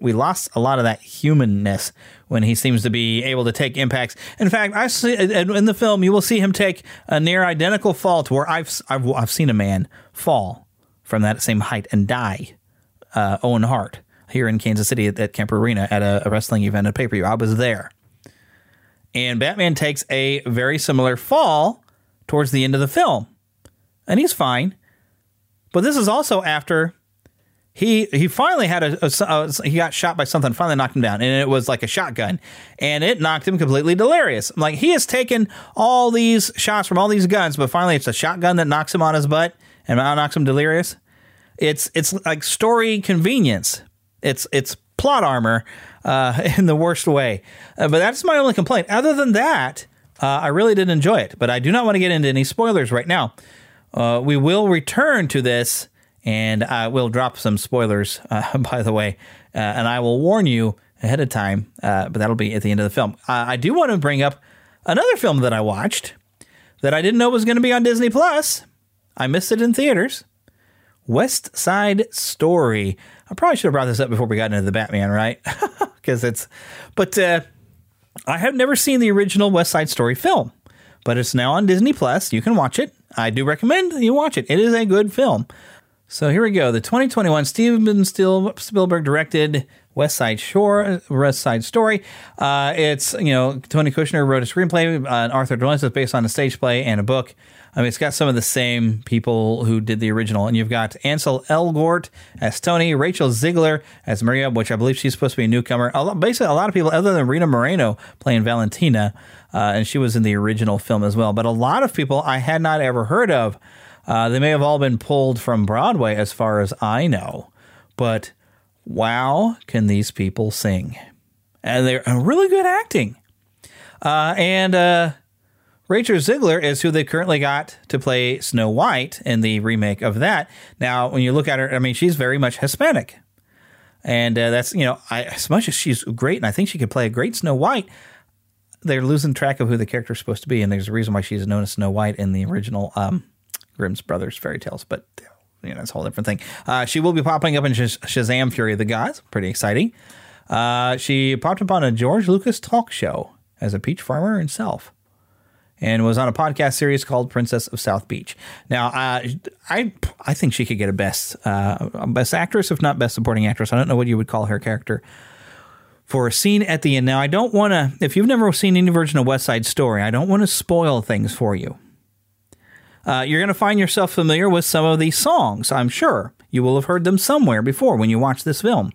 we lost a lot of that humanness when he seems to be able to take impacts. In fact, I see in the film you will see him take a near identical fall to where I've seen a man fall from that same height and die. Owen Hart here in Kansas City at Kemper Arena at a wrestling event at pay-per-view. I was there. And Batman takes a very similar fall towards the end of the film. And he's fine. But this is also after he finally had he got shot by something, finally knocked him down. And it was like a shotgun. And it knocked him completely delirious. Like, he has taken all these shots from all these guns, but finally it's a shotgun that knocks him on his butt and knocks him delirious. It's like story convenience. It's plot armor in the worst way. But that's my only complaint. Other than that, I really did enjoy it. But I do not want to get into any spoilers right now. We will return to this, and I will drop some spoilers, by the way. And I will warn you ahead of time, but that'll be at the end of the film. I do want to bring up another film that I watched that I didn't know was going to be on Disney+. I missed it in theaters. West Side Story. I probably should have brought this up before we got into the Batman, right? But I have never seen the original West Side Story film, but it's now on Disney+. You can watch it. I do recommend you watch it. It is a good film. So here we go. The 2021 Steven Spielberg directed West Side Story. It's, Tony Kushner wrote a screenplay, and Arthur Dillon is based on a stage play and a book. I mean, it's got some of the same people who did the original. And you've got Ansel Elgort as Tony, Rachel Ziegler as Maria, which I believe she's supposed to be a newcomer. Basically, a lot of people, other than Rita Moreno playing Valentina, and she was in the original film as well. But a lot of people I had not ever heard of. They may have all been pulled from Broadway as far as I know. But wow, can these people sing. And they're really good acting. Rachel Ziegler is who they currently got to play Snow White in the remake of that. Now, when you look at her, I mean, she's very much Hispanic. And that's, as much as she's great, and I think she could play a great Snow White, they're losing track of who the character's supposed to be. And there's a reason why she's known as Snow White in the original Grimm's Brothers fairy tales. But, that's a whole different thing. She will be popping up in Shazam! Fury of the Gods. Pretty exciting. She popped up on a George Lucas talk show as a peach farmer himself, and was on a podcast series called Princess of South Beach. Now, I think she could get a best actress, if not best supporting actress. I don't know what you would call her character, for a scene at the end. Now, I don't want to, if you've never seen any version of West Side Story, I don't want to spoil things for you. You're going to find yourself familiar with some of these songs, I'm sure. You will have heard them somewhere before when you watch this film.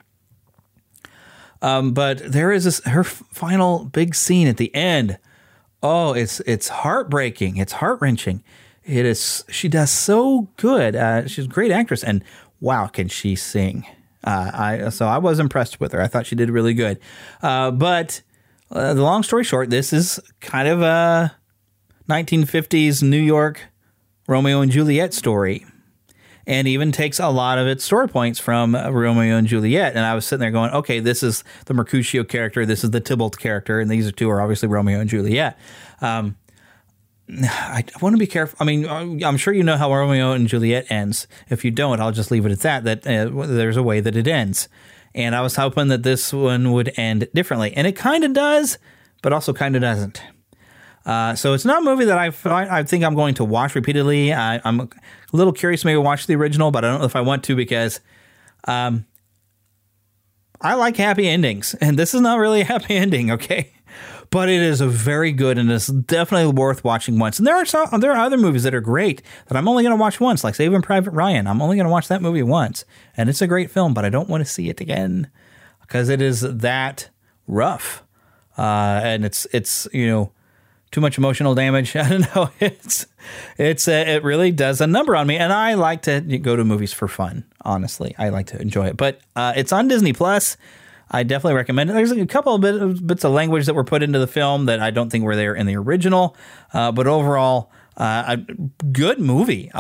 But there is her final big scene at the end. Oh, it's heartbreaking. It's heart-wrenching. It is. She does so good. She's a great actress, and wow, can she sing? So I was impressed with her. I thought she did really good. But the long story short, this is kind of a 1950s New York Romeo and Juliet story, and even takes a lot of its story points from Romeo and Juliet. And I was sitting there going, okay, this is the Mercutio character, this is the Tybalt character, and these two are obviously Romeo and Juliet. I want to be careful. I mean, I'm sure you know how Romeo and Juliet ends. If you don't, I'll just leave it at that there's a way that it ends. And I was hoping that this one would end differently. And it kind of does, but also kind of doesn't. So it's not a movie that I think I'm going to watch repeatedly. I'm a little curious to maybe watch the original, but I don't know if I want to, because I like happy endings, and this is not really a happy ending, okay? But it is a very good, and it's definitely worth watching once. And there are other movies that are great that I'm only going to watch once, like Saving Private Ryan. I'm only going to watch that movie once, and it's a great film, but I don't want to see it again because it is that rough, and it's too much emotional damage. I don't know. It really does a number on me, and I like to go to movies for fun. Honestly, I like to enjoy it. But it's on Disney+. I definitely recommend it. There's a couple of bits of language that were put into the film that I don't think were there in the original. But overall, a good movie.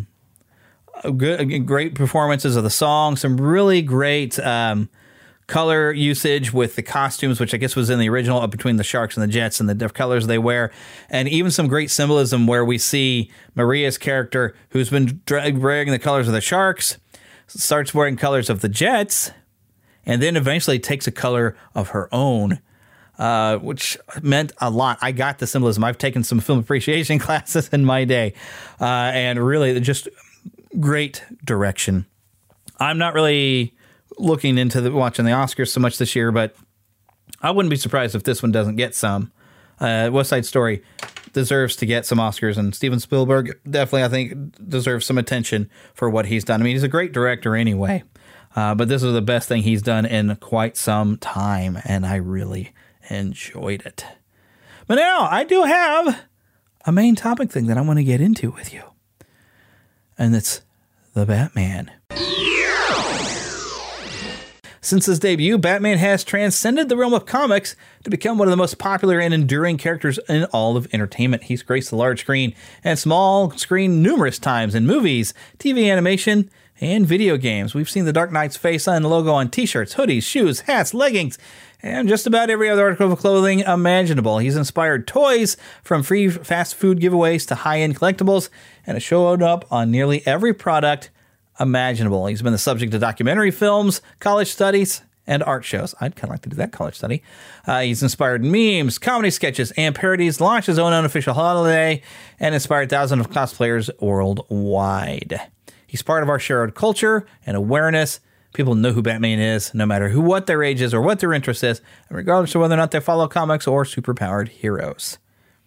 Great performances of the song. Some really great color usage with the costumes, which I guess was in the original, between the sharks and the jets and the different colors they wear. And even some great symbolism where we see Maria's character, who's been wearing the colors of the sharks, starts wearing colors of the jets. and then eventually takes a color of her own, which meant a lot. I got the symbolism. I've taken some film appreciation classes in my day, and really just great direction. I'm not really looking into watching the Oscars so much this year, but I wouldn't be surprised if this one doesn't get some. West Side Story deserves to get some Oscars, and Steven Spielberg definitely, I think, deserves some attention for what he's done. I mean, he's a great director anyway, but this is the best thing he's done in quite some time, and I really enjoyed it. But now I do have a main topic thing that I want to get into with you, and it's the Batman. Since his debut, Batman has transcended the realm of comics to become one of the most popular and enduring characters in all of entertainment. He's graced the large screen and small screen numerous times in movies, TV animation, and video games. We've seen the Dark Knight's face and logo on t-shirts, hoodies, shoes, hats, leggings, and just about every other article of clothing imaginable. He's inspired toys from free fast food giveaways to high-end collectibles, and has showed up on nearly every product imaginable. He's been the subject of documentary films, college studies, and art shows. I'd kind of like to do that college study. He's inspired memes, comedy sketches, and parodies, launched his own unofficial holiday, and inspired thousands of cosplayers worldwide. He's part of our shared culture and awareness. People know who Batman is, no matter what their age is or what their interest is, and regardless of whether or not they follow comics or superpowered heroes.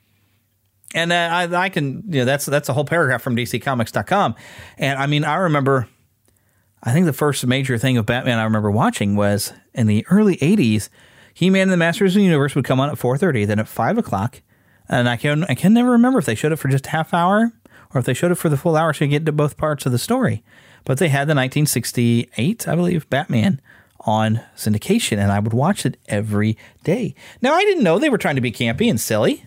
And I can, that's a whole paragraph from DCComics.com. And I mean, I remember, I think the first major thing of Batman I remember watching was in the early 80s, He-Man and the Masters of the Universe would come on at 4:30, then at 5 o'clock. And I can never remember if they showed it for just a half hour or if they showed it for the full hour so you get to both parts of the story. But they had the 1968, I believe, Batman on syndication, and I would watch it every day. Now, I didn't know they were trying to be campy and silly.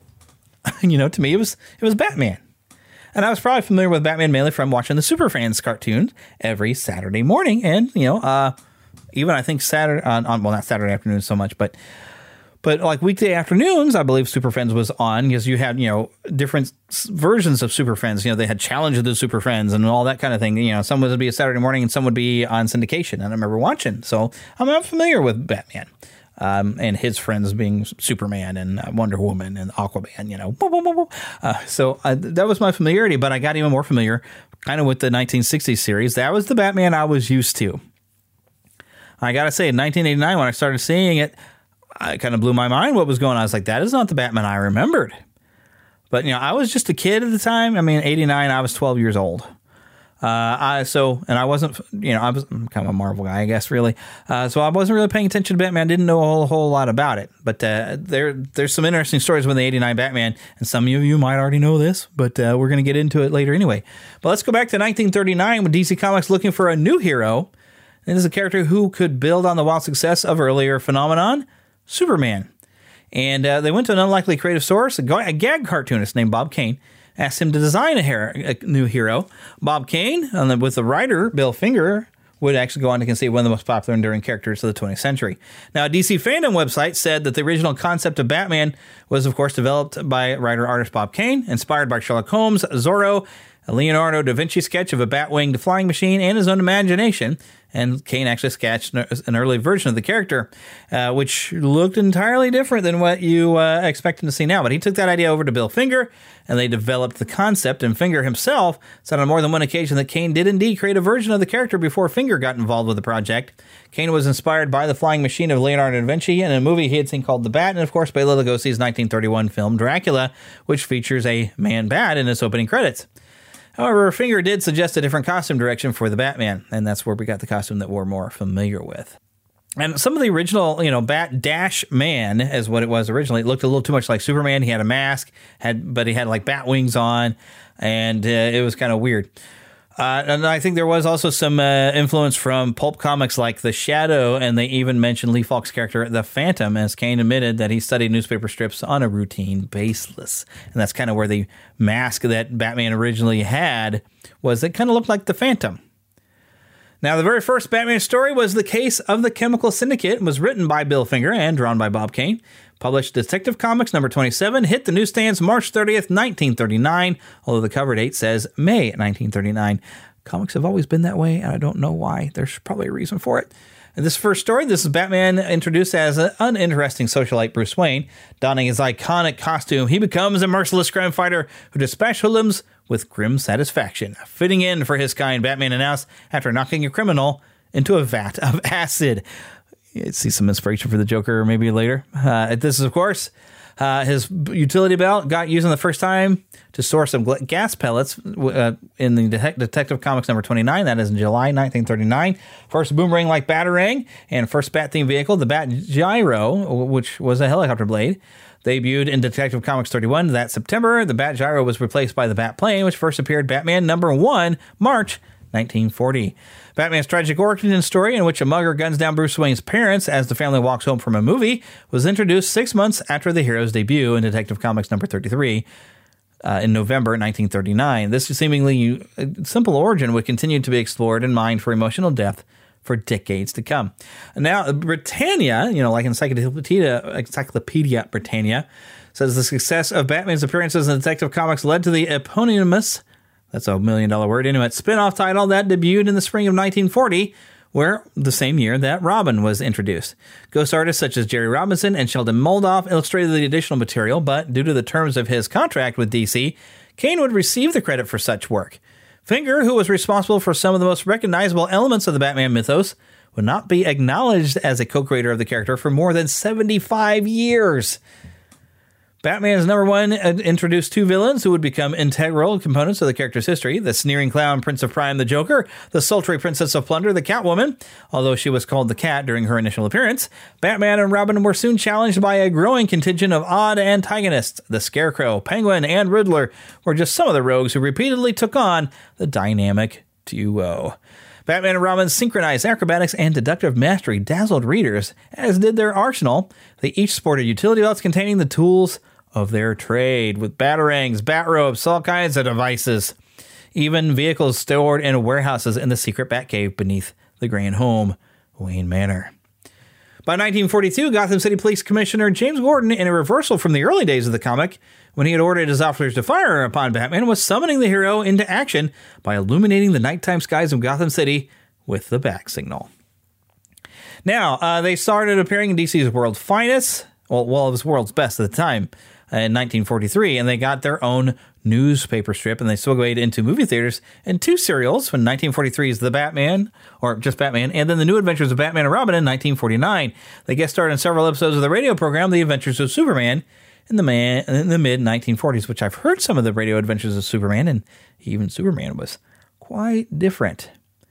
To me, it was Batman. And I was probably familiar with Batman mainly from watching the Superfans cartoon every Saturday morning. And, even I think Saturday, not Saturday afternoon so much, but like weekday afternoons, I believe Superfriends was on because you had, different versions of Superfriends. They had Challenge of the Superfriends and all that kind of thing. Some would be a Saturday morning and some would be on syndication. And I remember watching. So I'm familiar with Batman. And his friends being Superman and Wonder Woman and Aquaman, So that was my familiarity, but I got even more familiar kind of with the 1960s series. That was the Batman I was used to. I got to say, in 1989, when I started seeing it, I kind of blew my mind what was going on. I was like, that is not the Batman I remembered. But, I was just a kid at the time. I mean, 89, I was 12 years old. I wasn't, I'm kind of a Marvel guy, I guess, really. So I wasn't really paying attention to Batman. I didn't know a whole lot about it. But there's some interesting stories with the 89 Batman, and some of you might already know this, but we're going to get into it later anyway. But let's go back to 1939 with DC Comics looking for a new hero. This is a character who could build on the wild success of earlier phenomenon, Superman. And they went to an unlikely creative source, a gag cartoonist named Bob Kane, asked him to design a new hero. Bob Kane, with the writer Bill Finger, would actually go on to conceive one of the most popular enduring characters of the 20th century. Now, a DC Fandom website said that the original concept of Batman was, of course, developed by writer-artist Bob Kane, inspired by Sherlock Holmes, Zorro, a Leonardo da Vinci sketch of a bat-winged flying machine, and his own imagination. And Kane actually sketched an early version of the character, which looked entirely different than what you expect him to see now. But he took that idea over to Bill Finger, and they developed the concept. And Finger himself said on more than one occasion that Kane did indeed create a version of the character before Finger got involved with the project. Kane was inspired by the flying machine of Leonardo da Vinci and a movie he had seen called The Bat, and of course Bela Lugosi's 1931 film Dracula, which features a man-bat in its opening credits. However, Finger did suggest a different costume direction for the Batman, and that's where we got the costume that we're more familiar with. And some of the original, Bat Dash Man is what it was originally. It looked a little too much like Superman. He had a mask, but he had like bat wings on, and it was kind of weird. And I think there was also some influence from pulp comics like The Shadow, and they even mentioned Lee Falk's character, The Phantom, as Kane admitted that he studied newspaper strips on a routine basis. And that's kind of where the mask that Batman originally had was. It kind of looked like The Phantom. Now, the very first Batman story was The Case of the Chemical Syndicate. It was written by Bill Finger and drawn by Bob Kane. Published Detective Comics number 27, hit the newsstands March 30th, 1939, although the cover date says May 1939. Comics have always been that way, and I don't know why. There's probably a reason for it. In this first story, this is Batman introduced as an uninteresting socialite Bruce Wayne. Donning his iconic costume, he becomes a merciless crime fighter who dispatches hoodlums with grim satisfaction. Fitting in for his kind, Batman announced after knocking a criminal into a vat of acid. You'd see some inspiration for the Joker maybe later. This is, of course, his utility belt got used the first time to store some gas pellets in the Detective Comics number 29. That is in July 1939. First boomerang-like Batarang and first Bat-themed vehicle, the Bat Gyro, which was a helicopter blade, debuted in Detective Comics 31 that September. The Bat Gyro was replaced by the Bat Plane, which first appeared Batman number 1, March 1940. Batman's tragic origin story, in which a mugger guns down Bruce Wayne's parents as the family walks home from a movie, was introduced 6 months after the hero's debut in Detective Comics number 33 in November 1939. This seemingly simple origin would continue to be explored and mined for emotional depth for decades to come. Now, Britannia, like Encyclopedia Britannia, says the success of Batman's appearances in Detective Comics led to the eponymous, that's $1 million word, spin-off title that debuted in the spring of 1940, where the same year that Robin was introduced. Ghost artists such as Jerry Robinson and Sheldon Moldoff illustrated the additional material, but due to the terms of his contract with DC, Kane would receive the credit for such work. Finger, who was responsible for some of the most recognizable elements of the Batman mythos, would not be acknowledged as a co-creator of the character for more than 75 years. Batman's number 1 introduced 2 villains who would become integral components of the character's history: the sneering clown Prince of Crime, the Joker, the sultry Princess of Plunder, the Catwoman. Although she was called the Cat during her initial appearance, Batman and Robin were soon challenged by a growing contingent of odd antagonists. The Scarecrow, Penguin, and Riddler were just some of the rogues who repeatedly took on the dynamic duo. Batman and Robin's synchronized acrobatics and deductive mastery dazzled readers, as did their arsenal. They each sported utility belts containing the tools of their trade, with batarangs, bat ropes, all kinds of devices. Even vehicles stored in warehouses in the secret Batcave beneath the grand home, Wayne Manor. By 1942, Gotham City Police Commissioner James Gordon, in a reversal from the early days of the comic, when he had ordered his officers to fire upon Batman, was summoning the hero into action by illuminating the nighttime skies of Gotham City with the Bat Signal. Now, they started appearing in DC's World's Finest, well, it was World's Best at the time, in 1943, and they got their own newspaper strip, and they segued into movie theaters in 2 serials. When 1943's The Batman, or just Batman, and then The New Adventures of Batman and Robin in 1949. They guest starred in several episodes of the radio program The Adventures of Superman in the mid-1940s, which I've heard some of the radio adventures of Superman, and even Superman was quite different.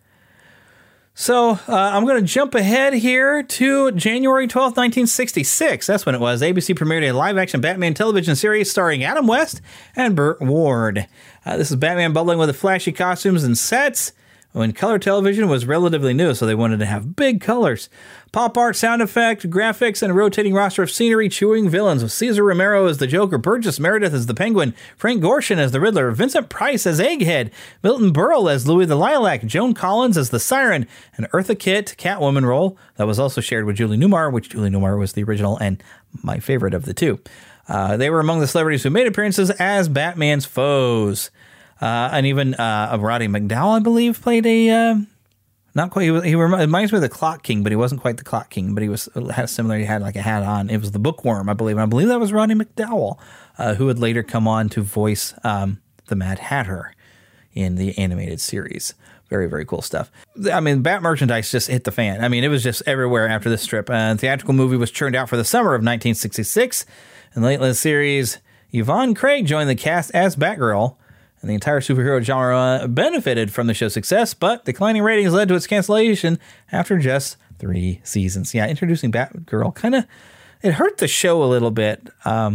So I'm going to jump ahead here to January 12th, 1966. That's when it was. ABC premiered a live-action Batman television series starring Adam West and Burt Ward. This is Batman bubbling with the flashy costumes and sets when color television was relatively new, so they wanted to have big colors. Pop art, sound effect, graphics, and a rotating roster of scenery chewing villains with Cesar Romero as the Joker, Burgess Meredith as the Penguin, Frank Gorshin as the Riddler, Vincent Price as Egghead, Milton Berle as Louis the Lilac, Joan Collins as the Siren, and Eartha Kitt, Catwoman role that was also shared with Julie Newmar, which Julie Newmar was the original and my favorite of the two. They were among the celebrities who made appearances as Batman's foes. And even Roddy McDowall, I believe, played a not quite. He reminds me of the Clock King, but he wasn't quite the Clock King. But he had similar. He had like a hat on. It was the Bookworm, I believe. And I believe that was Roddy McDowall, who would later come on to voice the Mad Hatter in the animated series. Very, very cool stuff. I mean, Bat merchandise just hit the fan. I mean, it was just everywhere after this strip. The theatrical movie was churned out for the summer of 1966. And late in the series, Yvonne Craig joined the cast as Batgirl. And the entire superhero genre benefited from the show's success, but declining ratings led to its cancellation after just 3 seasons. Yeah, introducing Batgirl it hurt the show a little bit.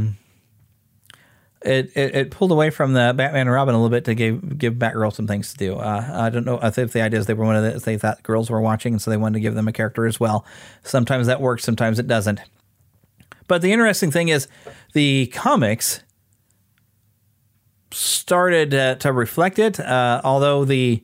It pulled away from the Batman and Robin a little bit to give Batgirl some things to do. I don't know. I think the idea is they were one of the, they thought girls were watching, and so they wanted to give them a character as well. Sometimes that works, sometimes it doesn't. But the interesting thing is the comics started to reflect it, although the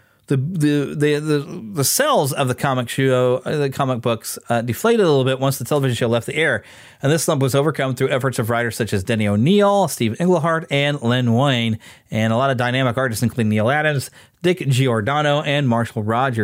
sales of the comic show, the comic books, deflated a little bit once the television show left the air, and this slump was overcome through efforts of writers such as Denny O'Neil, Steve Englehart, and Len Wein, and a lot of dynamic artists including Neil Adams, Dick Giordano, and Marshall Rogers.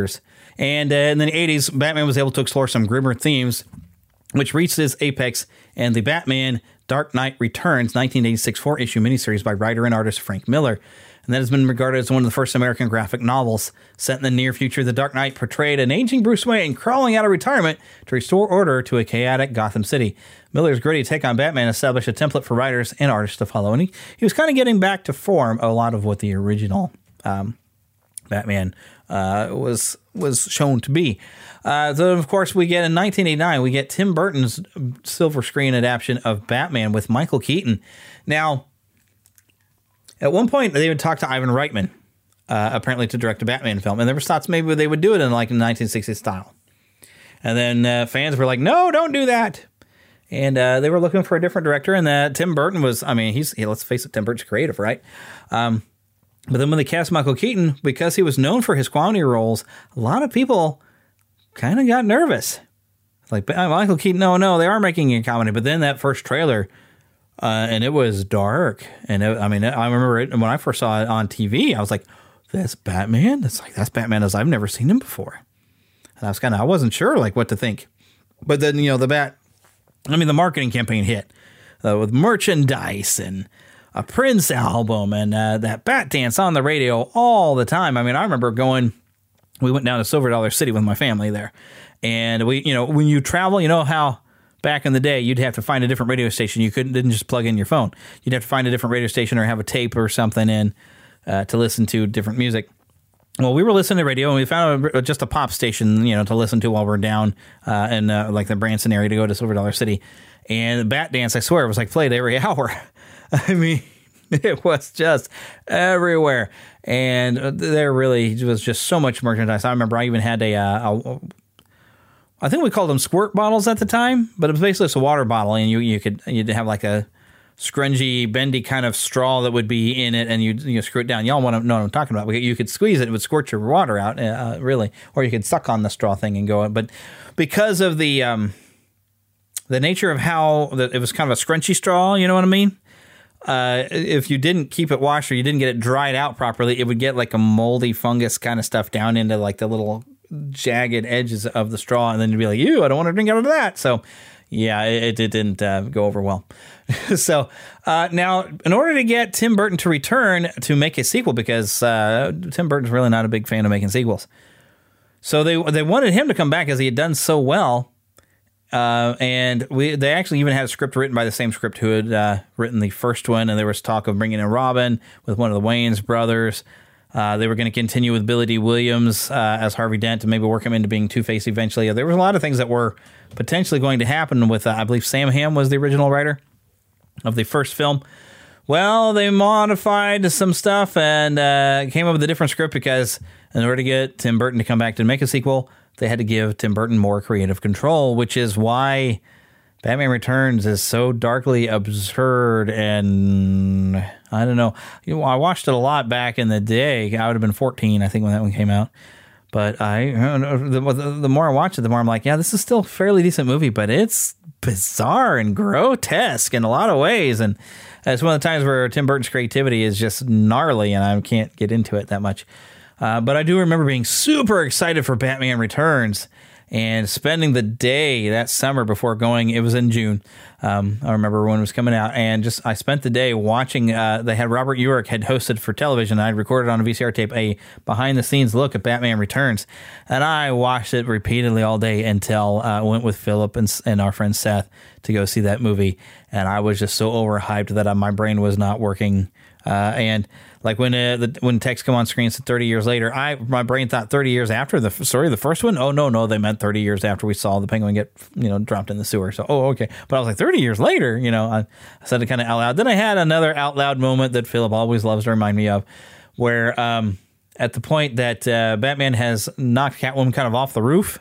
And in the 80s, Batman was able to explore some grimmer themes, which reached its apex in the Batman Dark Knight Returns 1986 4-issue miniseries by writer and artist Frank Miller. And that has been regarded as one of the first American graphic novels. Set in the near future, The Dark Knight portrayed an aging Bruce Wayne crawling out of retirement to restore order to a chaotic Gotham City. Miller's gritty take on Batman established a template for writers and artists to follow. And he was kind of getting back to form a lot of what the original Batman was shown to be. So, of course, we get in 1989, we get Tim Burton's silver screen adaptation of Batman with Michael Keaton. Now, at one point, they would talk to Ivan Reitman, apparently to direct a Batman film. And there were thoughts maybe they would do it in like a 1960s style. And then fans were like, no, don't do that. And they were looking for a different director. And Tim Burton was, I mean, let's face it, Tim Burton's creative, right? But then when they cast Michael Keaton, because he was known for his comedy roles, a lot of people kind of got nervous. Like, Michael Keaton, no, they are making a comedy. But then that first trailer, and it was dark. And I remember it when I first saw it on TV, I was like, that's Batman? That's Batman as I've never seen him before. And I wasn't sure like what to think. But then, the marketing campaign hit with merchandise and a Prince album and that Bat Dance on the radio all the time. I mean, I remember we went down to Silver Dollar City with my family there. And we, when you travel, how back in the day you'd have to find a different radio station. You didn't just plug in your phone. You'd have to find a different radio station or have a tape or something in to listen to different music. Well, we were listening to radio and we found just a pop station, to listen to while we're down in like the Branson area to go to Silver Dollar City. And the Bat Dance, I swear, it was like played every hour. I mean, it was just everywhere. And there really was just so much merchandise. I remember I even had I think we called them squirt bottles at the time, but it was basically just a water bottle. And you'd have like a scrungy, bendy kind of straw that would be in it, and you screw it down. Y'all want to know what I'm talking about. You could squeeze it, it would squirt your water out, really. Or you could suck on the straw thing and go. But because of the nature of how it was kind of a scrunchy straw, you know what I mean? If you didn't keep it washed or you didn't get it dried out properly, it would get like a moldy fungus kind of stuff down into like the little jagged edges of the straw, and then you'd be like, ew, I don't want to drink out of that. So yeah, it didn't go over well. So now, in order to get Tim Burton to return to make a sequel, because Tim Burton's really not a big fan of making sequels, so they wanted him to come back as he had done so well, and they actually even had a script written by the same script who had written the first one, and there was talk of bringing in Robin with one of the Wayans brothers. They were going to continue with Billy D. Williams as Harvey Dent and maybe work him into being Two-Face eventually. There was a lot of things that were potentially going to happen with, I believe Sam Hamm was the original writer of the first film. Well, they modified some stuff and came up with a different script because in order to get Tim Burton to come back to make a sequel, they had to give Tim Burton more creative control, which is why Batman Returns is so darkly absurd, and I don't know. I watched it a lot back in the day. I would have been 14, I think, when that one came out. But the more I watch it, the more I'm like, yeah, this is still a fairly decent movie, but it's bizarre and grotesque in a lot of ways. And it's one of the times where Tim Burton's creativity is just gnarly, and I can't get into it that much. But I do remember being super excited for Batman Returns and spending the day that summer before going. It was in June. I remember when it was coming out, and I spent the day watching. They had Robert Urich had hosted for television. I had recorded on a VCR tape a behind the scenes look at Batman Returns, and I watched it repeatedly all day until I went with Philip and our friend Seth to go see that movie. And I was just so overhyped that my brain was not working. And like when text come on screen said 30 years later, my brain thought 30 years after the story of the first one. Oh no, they meant 30 years after we saw the penguin get dropped in the sewer. So okay, but I was like 30 years later. I said it kind of out loud. Then I had another out loud moment that Philip always loves to remind me of, where at the point that Batman has knocked Catwoman kind of off the roof,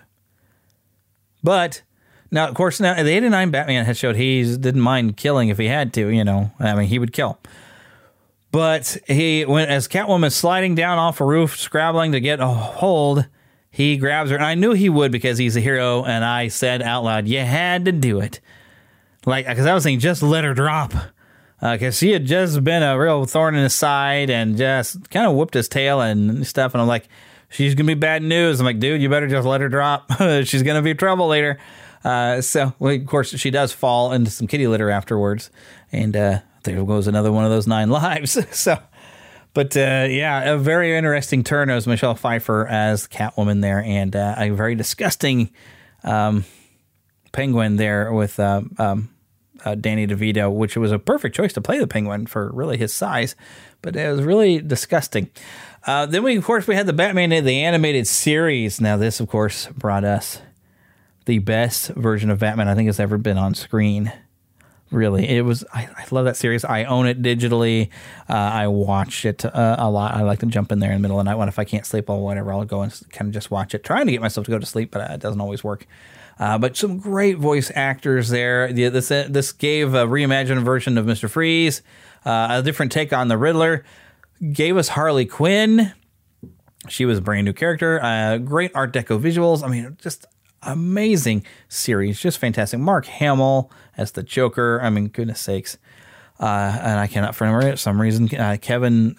but. Now, of course, the 89 Batman had showed he didn't mind killing if he had to, he would kill. But as Catwoman's sliding down off a roof, scrabbling to get a hold, he grabs her. And I knew he would because he's a hero, and I said out loud, you had to do it. Because I was thinking, just let her drop. Because she had just been a real thorn in his side and just kind of whipped his tail and stuff. And I'm like, she's going to be bad news. I'm like, dude, you better just let her drop. She's going to be trouble later. So, well, of course, she does fall into some kitty litter afterwards. And there goes another one of those 9 lives. So, but yeah, a very interesting turn as Michelle Pfeiffer as Catwoman there. And a very disgusting Penguin there with Danny DeVito, which was a perfect choice to play the Penguin for really his size. But it was really disgusting. Then we had the Batman the animated series. Now this, of course, brought us the best version of Batman I think has ever been on screen. Really, it was. I love that series. I own it digitally. I watched it a lot. I like to jump in there in the middle of the night if I can't sleep or whatever. I'll go and kind of just watch it, trying to get myself to go to sleep, but it doesn't always work. But some great voice actors there. This gave a reimagined version of Mr. Freeze, a different take on the Riddler. Gave us Harley Quinn. She was a brand new character. Great Art Deco visuals. I mean, just amazing series. Just fantastic. Mark Hamill as the Joker. I mean, goodness sakes. And I cannot remember it for some reason. Kevin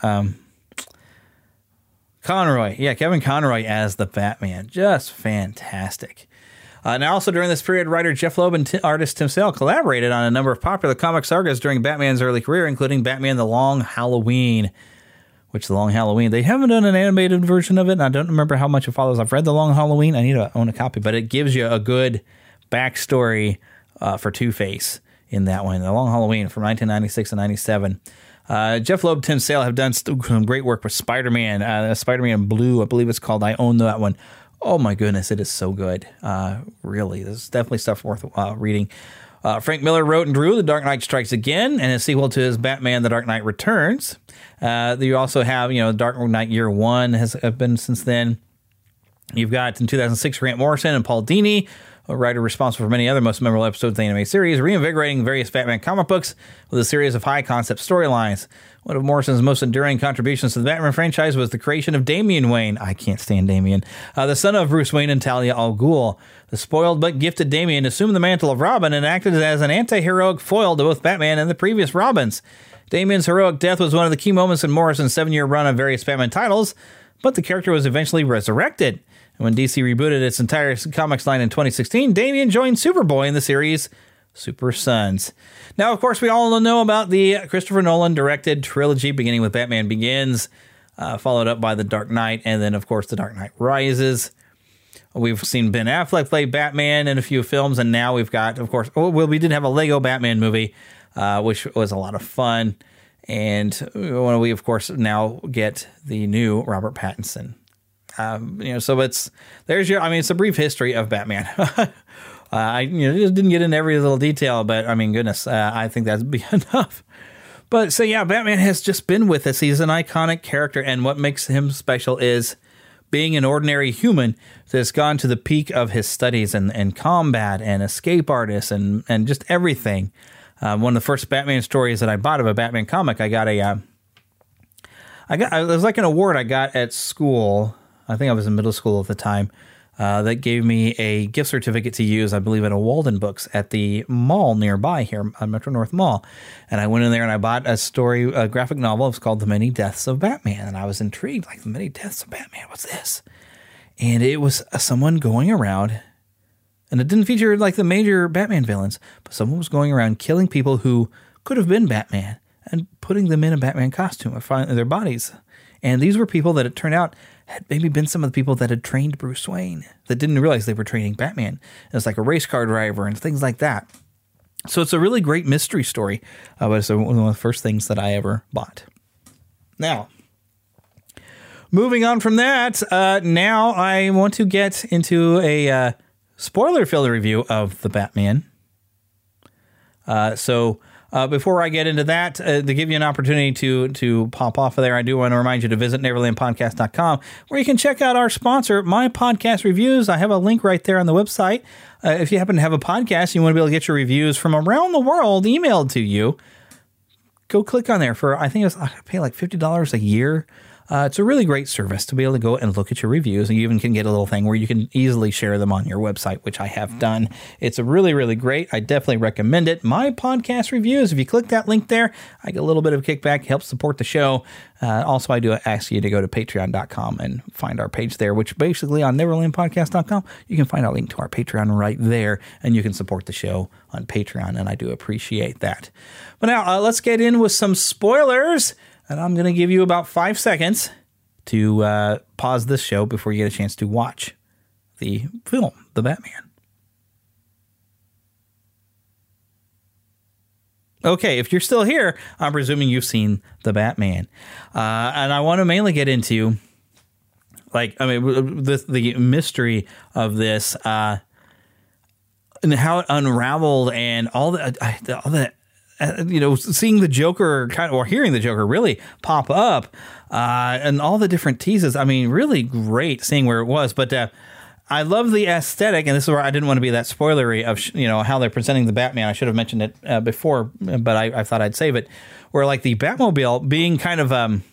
Conroy. Yeah, Kevin Conroy as the Batman. Just fantastic. Now, also during this period, writer Jeff Loeb and artist Tim Sale collaborated on a number of popular comic sagas during Batman's early career, including Batman The Long Halloween. Which The Long Halloween, they haven't done an animated version of it, and I don't remember how much it follows. I've read The Long Halloween. I need to own a copy, but it gives you a good backstory for Two-Face in that one. The Long Halloween from 1996 and 97. Jeff Loeb, Tim Sale have done some great work with Spider-Man. Spider-Man Blue, I believe it's called. I own that one. Oh my goodness, it is so good. Really, this is definitely stuff worth reading. Frank Miller wrote and drew The Dark Knight Strikes Again, and a sequel to his Batman The Dark Knight Returns. You also have, Dark Knight Year One has been since then. You've got in 2006 Grant Morrison and Paul Dini, a writer responsible for many other most memorable episodes of the anime series, reinvigorating various Batman comic books with a series of high-concept storylines. One of Morrison's most enduring contributions to the Batman franchise was the creation of Damian Wayne. I can't stand Damian. The son of Bruce Wayne and Talia al Ghul. The spoiled but gifted Damian assumed the mantle of Robin and acted as an anti-heroic foil to both Batman and the previous Robins. Damian's heroic death was one of the key moments in Morrison's 7-year run of various Batman titles, but the character was eventually resurrected. And when DC rebooted its entire comics line in 2016, Damian joined Superboy in the series Super Sons. Now, of course, we all know about the Christopher Nolan directed trilogy, beginning with Batman Begins, followed up by The Dark Knight, and then, of course, The Dark Knight Rises. We've seen Ben Affleck play Batman in a few films, and now we've got, of course, we did have a Lego Batman movie, which was a lot of fun. And we, of course, now get the new Robert Pattinson. So it's a brief history of Batman. I just didn't get into every little detail, but I mean, goodness, I think that'd be enough. But so yeah, Batman has just been with us. He's an iconic character, and what makes him special is being an ordinary human that's gone to the peak of his studies and combat and escape artist and just everything. One of the first Batman stories that I bought of a Batman comic, I got it was like an award I got at school. I think I was in middle school at the time. That gave me a gift certificate to use, I believe, at a Walden Books at the mall nearby here, Metro North Mall. And I went in there and I bought a graphic novel. It's called The Many Deaths of Batman. And I was intrigued, like, The Many Deaths of Batman, what's this? And it was someone going around, and it didn't feature like the major Batman villains, but someone was going around killing people who could have been Batman and putting them in a Batman costume or finding their bodies. And these were people that it turned out had maybe been some of the people that had trained Bruce Wayne that didn't realize they were training Batman. It was like a race car driver and things like that. So it's a really great mystery story, but it's one of the first things that I ever bought. Now, moving on from that, now I want to get into a spoiler-filled review of the Batman. Before I get into that, to give you an opportunity to pop off of there, I do want to remind you to visit NeverlandPodcast.com, where you can check out our sponsor, My Podcast Reviews. I have a link right there on the website. If you happen to have a podcast, you want to be able to get your reviews from around the world emailed to you, go click on there for, I think I pay like $50 a year It's a really great service to be able to go and look at your reviews, and you even can get a little thing where you can easily share them on your website, which I have done. It's a really, really great. I definitely recommend it. My podcast reviews, if you click that link there, I get a little bit of a kickback, helps support the show. Also, I do ask you to go to patreon.com and find our page there, which basically on neverlandpodcast.com, you can find a link to our Patreon right there, and you can support the show on Patreon, and I do appreciate that. But now, let's get in with some spoilers. And I'm going to give you about 5 seconds to pause this show before you get a chance to watch the film, The Batman. Okay, if you're still here, I'm presuming you've seen The Batman. And I want to mainly get into, the mystery of this and how it unraveled and all the seeing the Joker or hearing the Joker really pop up and all the different teases. I mean, really great seeing where it was. But I love the aesthetic, and this is where I didn't want to be that spoilery of how they're presenting the Batman. I should have mentioned it before, but I thought I'd save it. Where like the Batmobile being kind of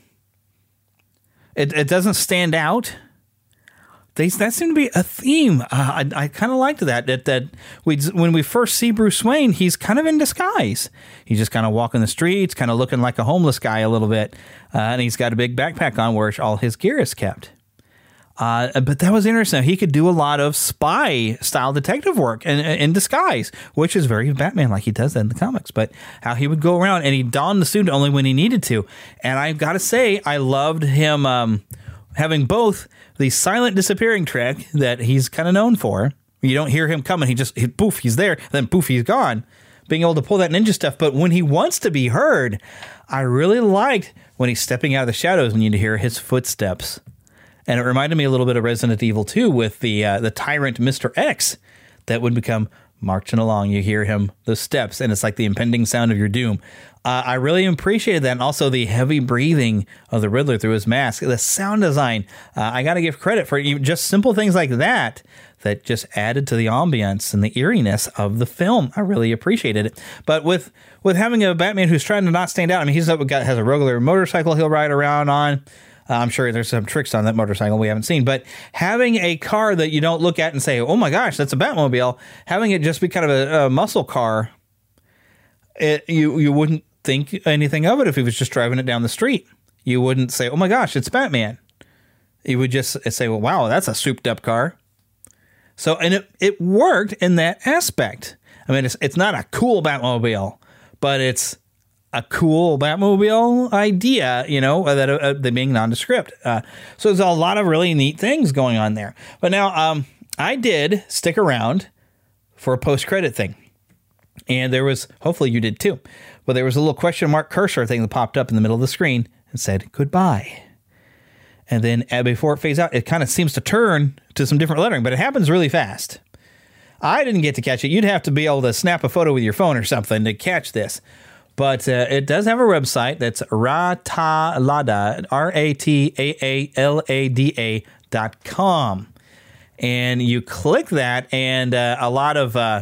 it doesn't stand out. That seemed to be a theme. I kind of liked that when we first see Bruce Wayne, he's kind of in disguise. He's just kind of walking the streets, kind of looking like a homeless guy a little bit. And he's got a big backpack on where all his gear is kept. But that was interesting. He could do a lot of spy-style detective work in disguise, which is very Batman, like he does that in the comics. But how he would go around, and he donned the suit only when he needed to. And I've got to say, I loved him having both the silent disappearing trick that he's kind of known for. You don't hear him coming. Poof, he's there. Then poof, he's gone. Being able to pull that ninja stuff. But when he wants to be heard, I really liked when he's stepping out of the shadows and you hear his footsteps. And it reminded me a little bit of Resident Evil 2 with the tyrant Mr. X that would become marching along. You hear him, those steps, and it's like the impending sound of your doom. I really appreciated that. And also the heavy breathing of the Riddler through his mask. The sound design, I got to give credit for just simple things like that just added to the ambience and the eeriness of the film. I really appreciated it. But with having a Batman who's trying to not stand out, I mean, has a regular motorcycle he'll ride around on. I'm sure there's some tricks on that motorcycle we haven't seen, but having a car that you don't look at and say, oh my gosh, that's a Batmobile, having it just be kind of a muscle car, you wouldn't think anything of it if he was just driving it down the street. You wouldn't say, oh my gosh, it's Batman. You would just say, well, wow, that's a souped up car. So, and it worked in that aspect. I mean, it's not a cool Batmobile, but it's a cool Batmobile idea, that being nondescript. So there's a lot of really neat things going on there. But now I did stick around for a post-credit thing. And there was, hopefully you did too, but there was a little question mark cursor thing that popped up in the middle of the screen and said goodbye. And then before it fades out, it kind of seems to turn to some different lettering, but it happens really fast. I didn't get to catch it. You'd have to be able to snap a photo with your phone or something to catch this. But it does have a website that's Ratalada, RATAALADA.com. And you click that, and a lot of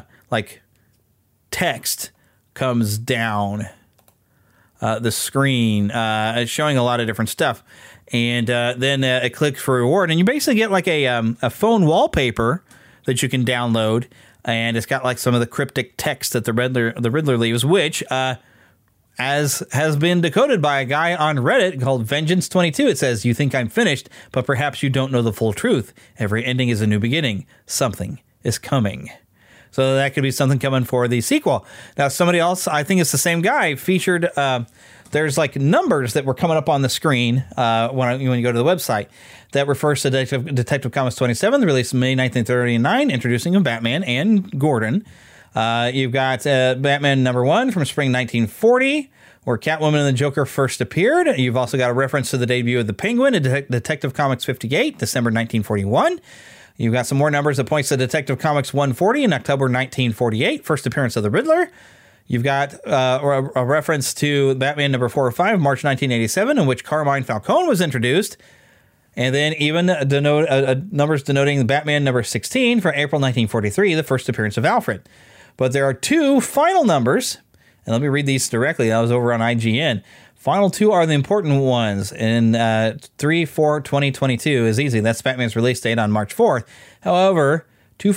text comes down the screen, showing a lot of different stuff. And then it clicks for reward, and you basically get like a phone wallpaper that you can download, and it's got like some of the cryptic text that the Riddler leaves, which as has been decoded by a guy on Reddit called Vengeance22. It says, "You think I'm finished, but perhaps you don't know the full truth. Every ending is a new beginning. Something is coming." So that could be something coming for the sequel. Now, somebody else, I think it's the same guy, featured, there's like numbers that were coming up on the screen when you go to the website that refers to Detective Comics 27, released May 1939, introducing Batman and Gordon. You've got Batman #1 from spring 1940, where Catwoman and the Joker first appeared. You've also got a reference to the debut of the Penguin in Detective Comics 58, December 1941. You've got some more numbers that points to Detective Comics 140 in October 1948, first appearance of the Riddler. You've got a reference to Batman #405, March 1987, in which Carmine Falcone was introduced. And then even numbers denoting the Batman #16 for April 1943, the first appearance of Alfred. But there are two final numbers, and let me read these directly. That was over on IGN. Final two are the important ones. In 3/4/2022 is easy. That's Batman's release date on March 4th. However,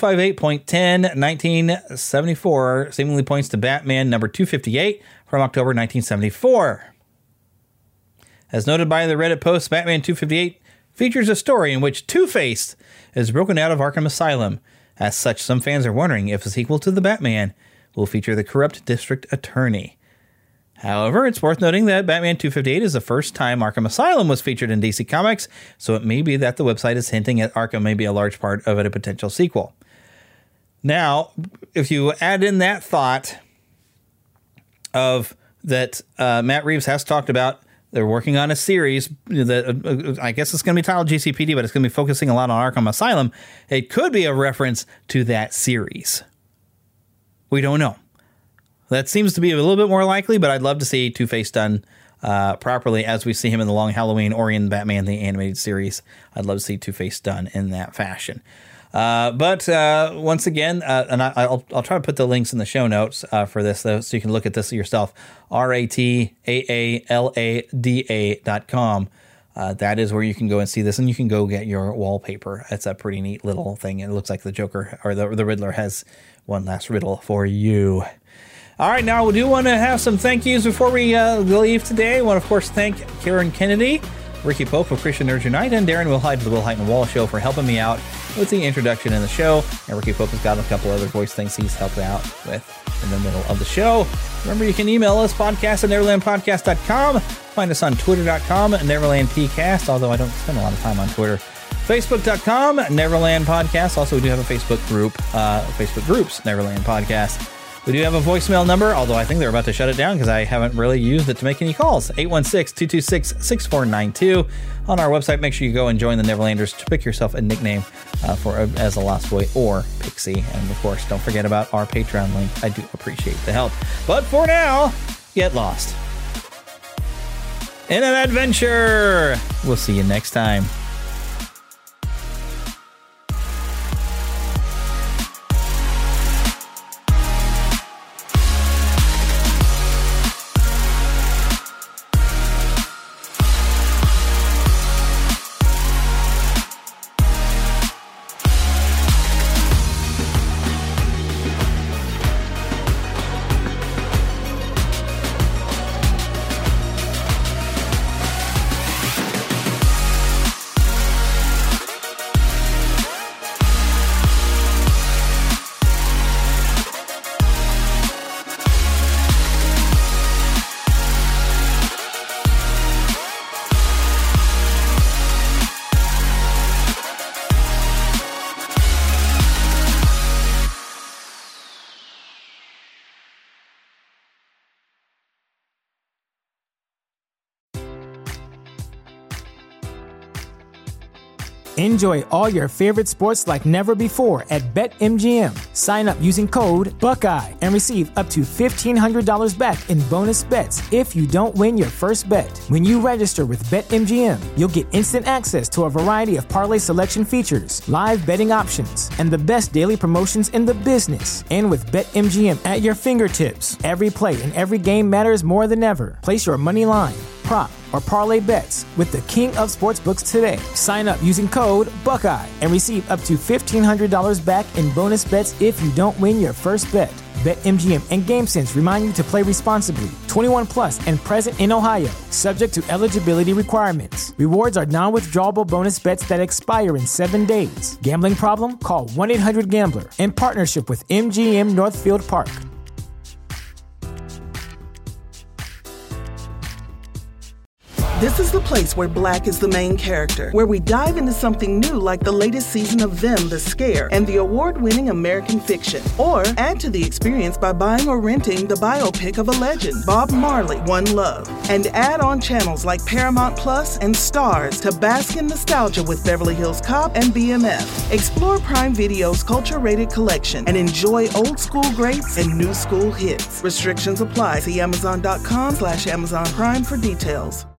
258.10/1974 seemingly points to Batman number 258 from October 1974. As noted by the Reddit post, Batman 258 features a story in which Two-Face is broken out of Arkham Asylum. As such, some fans are wondering if a sequel to The Batman will feature the corrupt district attorney. However, it's worth noting that Batman 258 is the first time Arkham Asylum was featured in DC Comics, so it may be that the website is hinting at Arkham may be a large part of a potential sequel. Now, if you add in that thought of that Matt Reeves has talked about, they're working on a series that I guess it's going to be titled GCPD, but it's going to be focusing a lot on Arkham Asylum. It could be a reference to that series. We don't know. That seems to be a little bit more likely, but I'd love to see Two-Face done properly as we see him in the Long Halloween or in Batman the Animated Series. I'd love to see Two-Face done in that fashion. But once again, and I'll try to put the links in the show notes for this, though, so you can look at this yourself. RATAALADA.com. That is where you can go and see this, and you can go get your wallpaper. It's a pretty neat little thing. It looks like the Joker or the Riddler has one last riddle for you. All right, now we do want to have some thank yous before we leave today. I want to, of course, thank Karen Kennedy, Ricky Pope of Christian Nerd Unite, and Darren Wilhite of the Will Height and Wall Show for helping me out with the introduction in the show. And Ricky Pope has got a couple other voice things he's helped out with in the middle of the show. Remember, you can email us, podcast@neverlandpodcast.com. Find us on twitter.com, NeverlandPcast, although I don't spend a lot of time on Twitter. Facebook.com, Neverland Podcast. Also, we do have a Facebook group, Facebook groups, Neverland Podcast. We do have a voicemail number, although I think they're about to shut it down because I haven't really used it to make any calls. 816-226-6492. On our website, make sure you go and join the Neverlanders to pick yourself a nickname as a Lost Boy or Pixie. And, of course, don't forget about our Patreon link. I do appreciate the help. But for now, get lost in an adventure. We'll see you next time. Enjoy all your favorite sports like never before at BetMGM. Sign up using code Buckeye and receive up to $1,500 back in bonus bets if you don't win your first bet. When you register with BetMGM, you'll get instant access to a variety of parlay selection features, live betting options, and the best daily promotions in the business. And with BetMGM at your fingertips, every play and every game matters more than ever. Place your money line, prop, or parlay bets with the king of sportsbooks today. Sign up using code Buckeye and receive up to $1,500 back in bonus bets if you don't win your first bet. BetMGM and GameSense remind you to play responsibly. 21 plus and present in Ohio, subject to eligibility requirements. Rewards are non-withdrawable bonus bets that expire in 7 days. Gambling problem? Call 1-800-GAMBLER. In partnership with MGM Northfield Park. This is the place where Black is the main character, where we dive into something new like the latest season of Them, The Scare, and the award-winning American Fiction. Or add to the experience by buying or renting the biopic of a legend, Bob Marley, One Love. And add on channels like Paramount Plus and Stars to bask in nostalgia with Beverly Hills Cop and BMF. Explore Prime Video's culture-rated collection and enjoy old school greats and new school hits. Restrictions apply. See Amazon.com/Amazon Prime for details.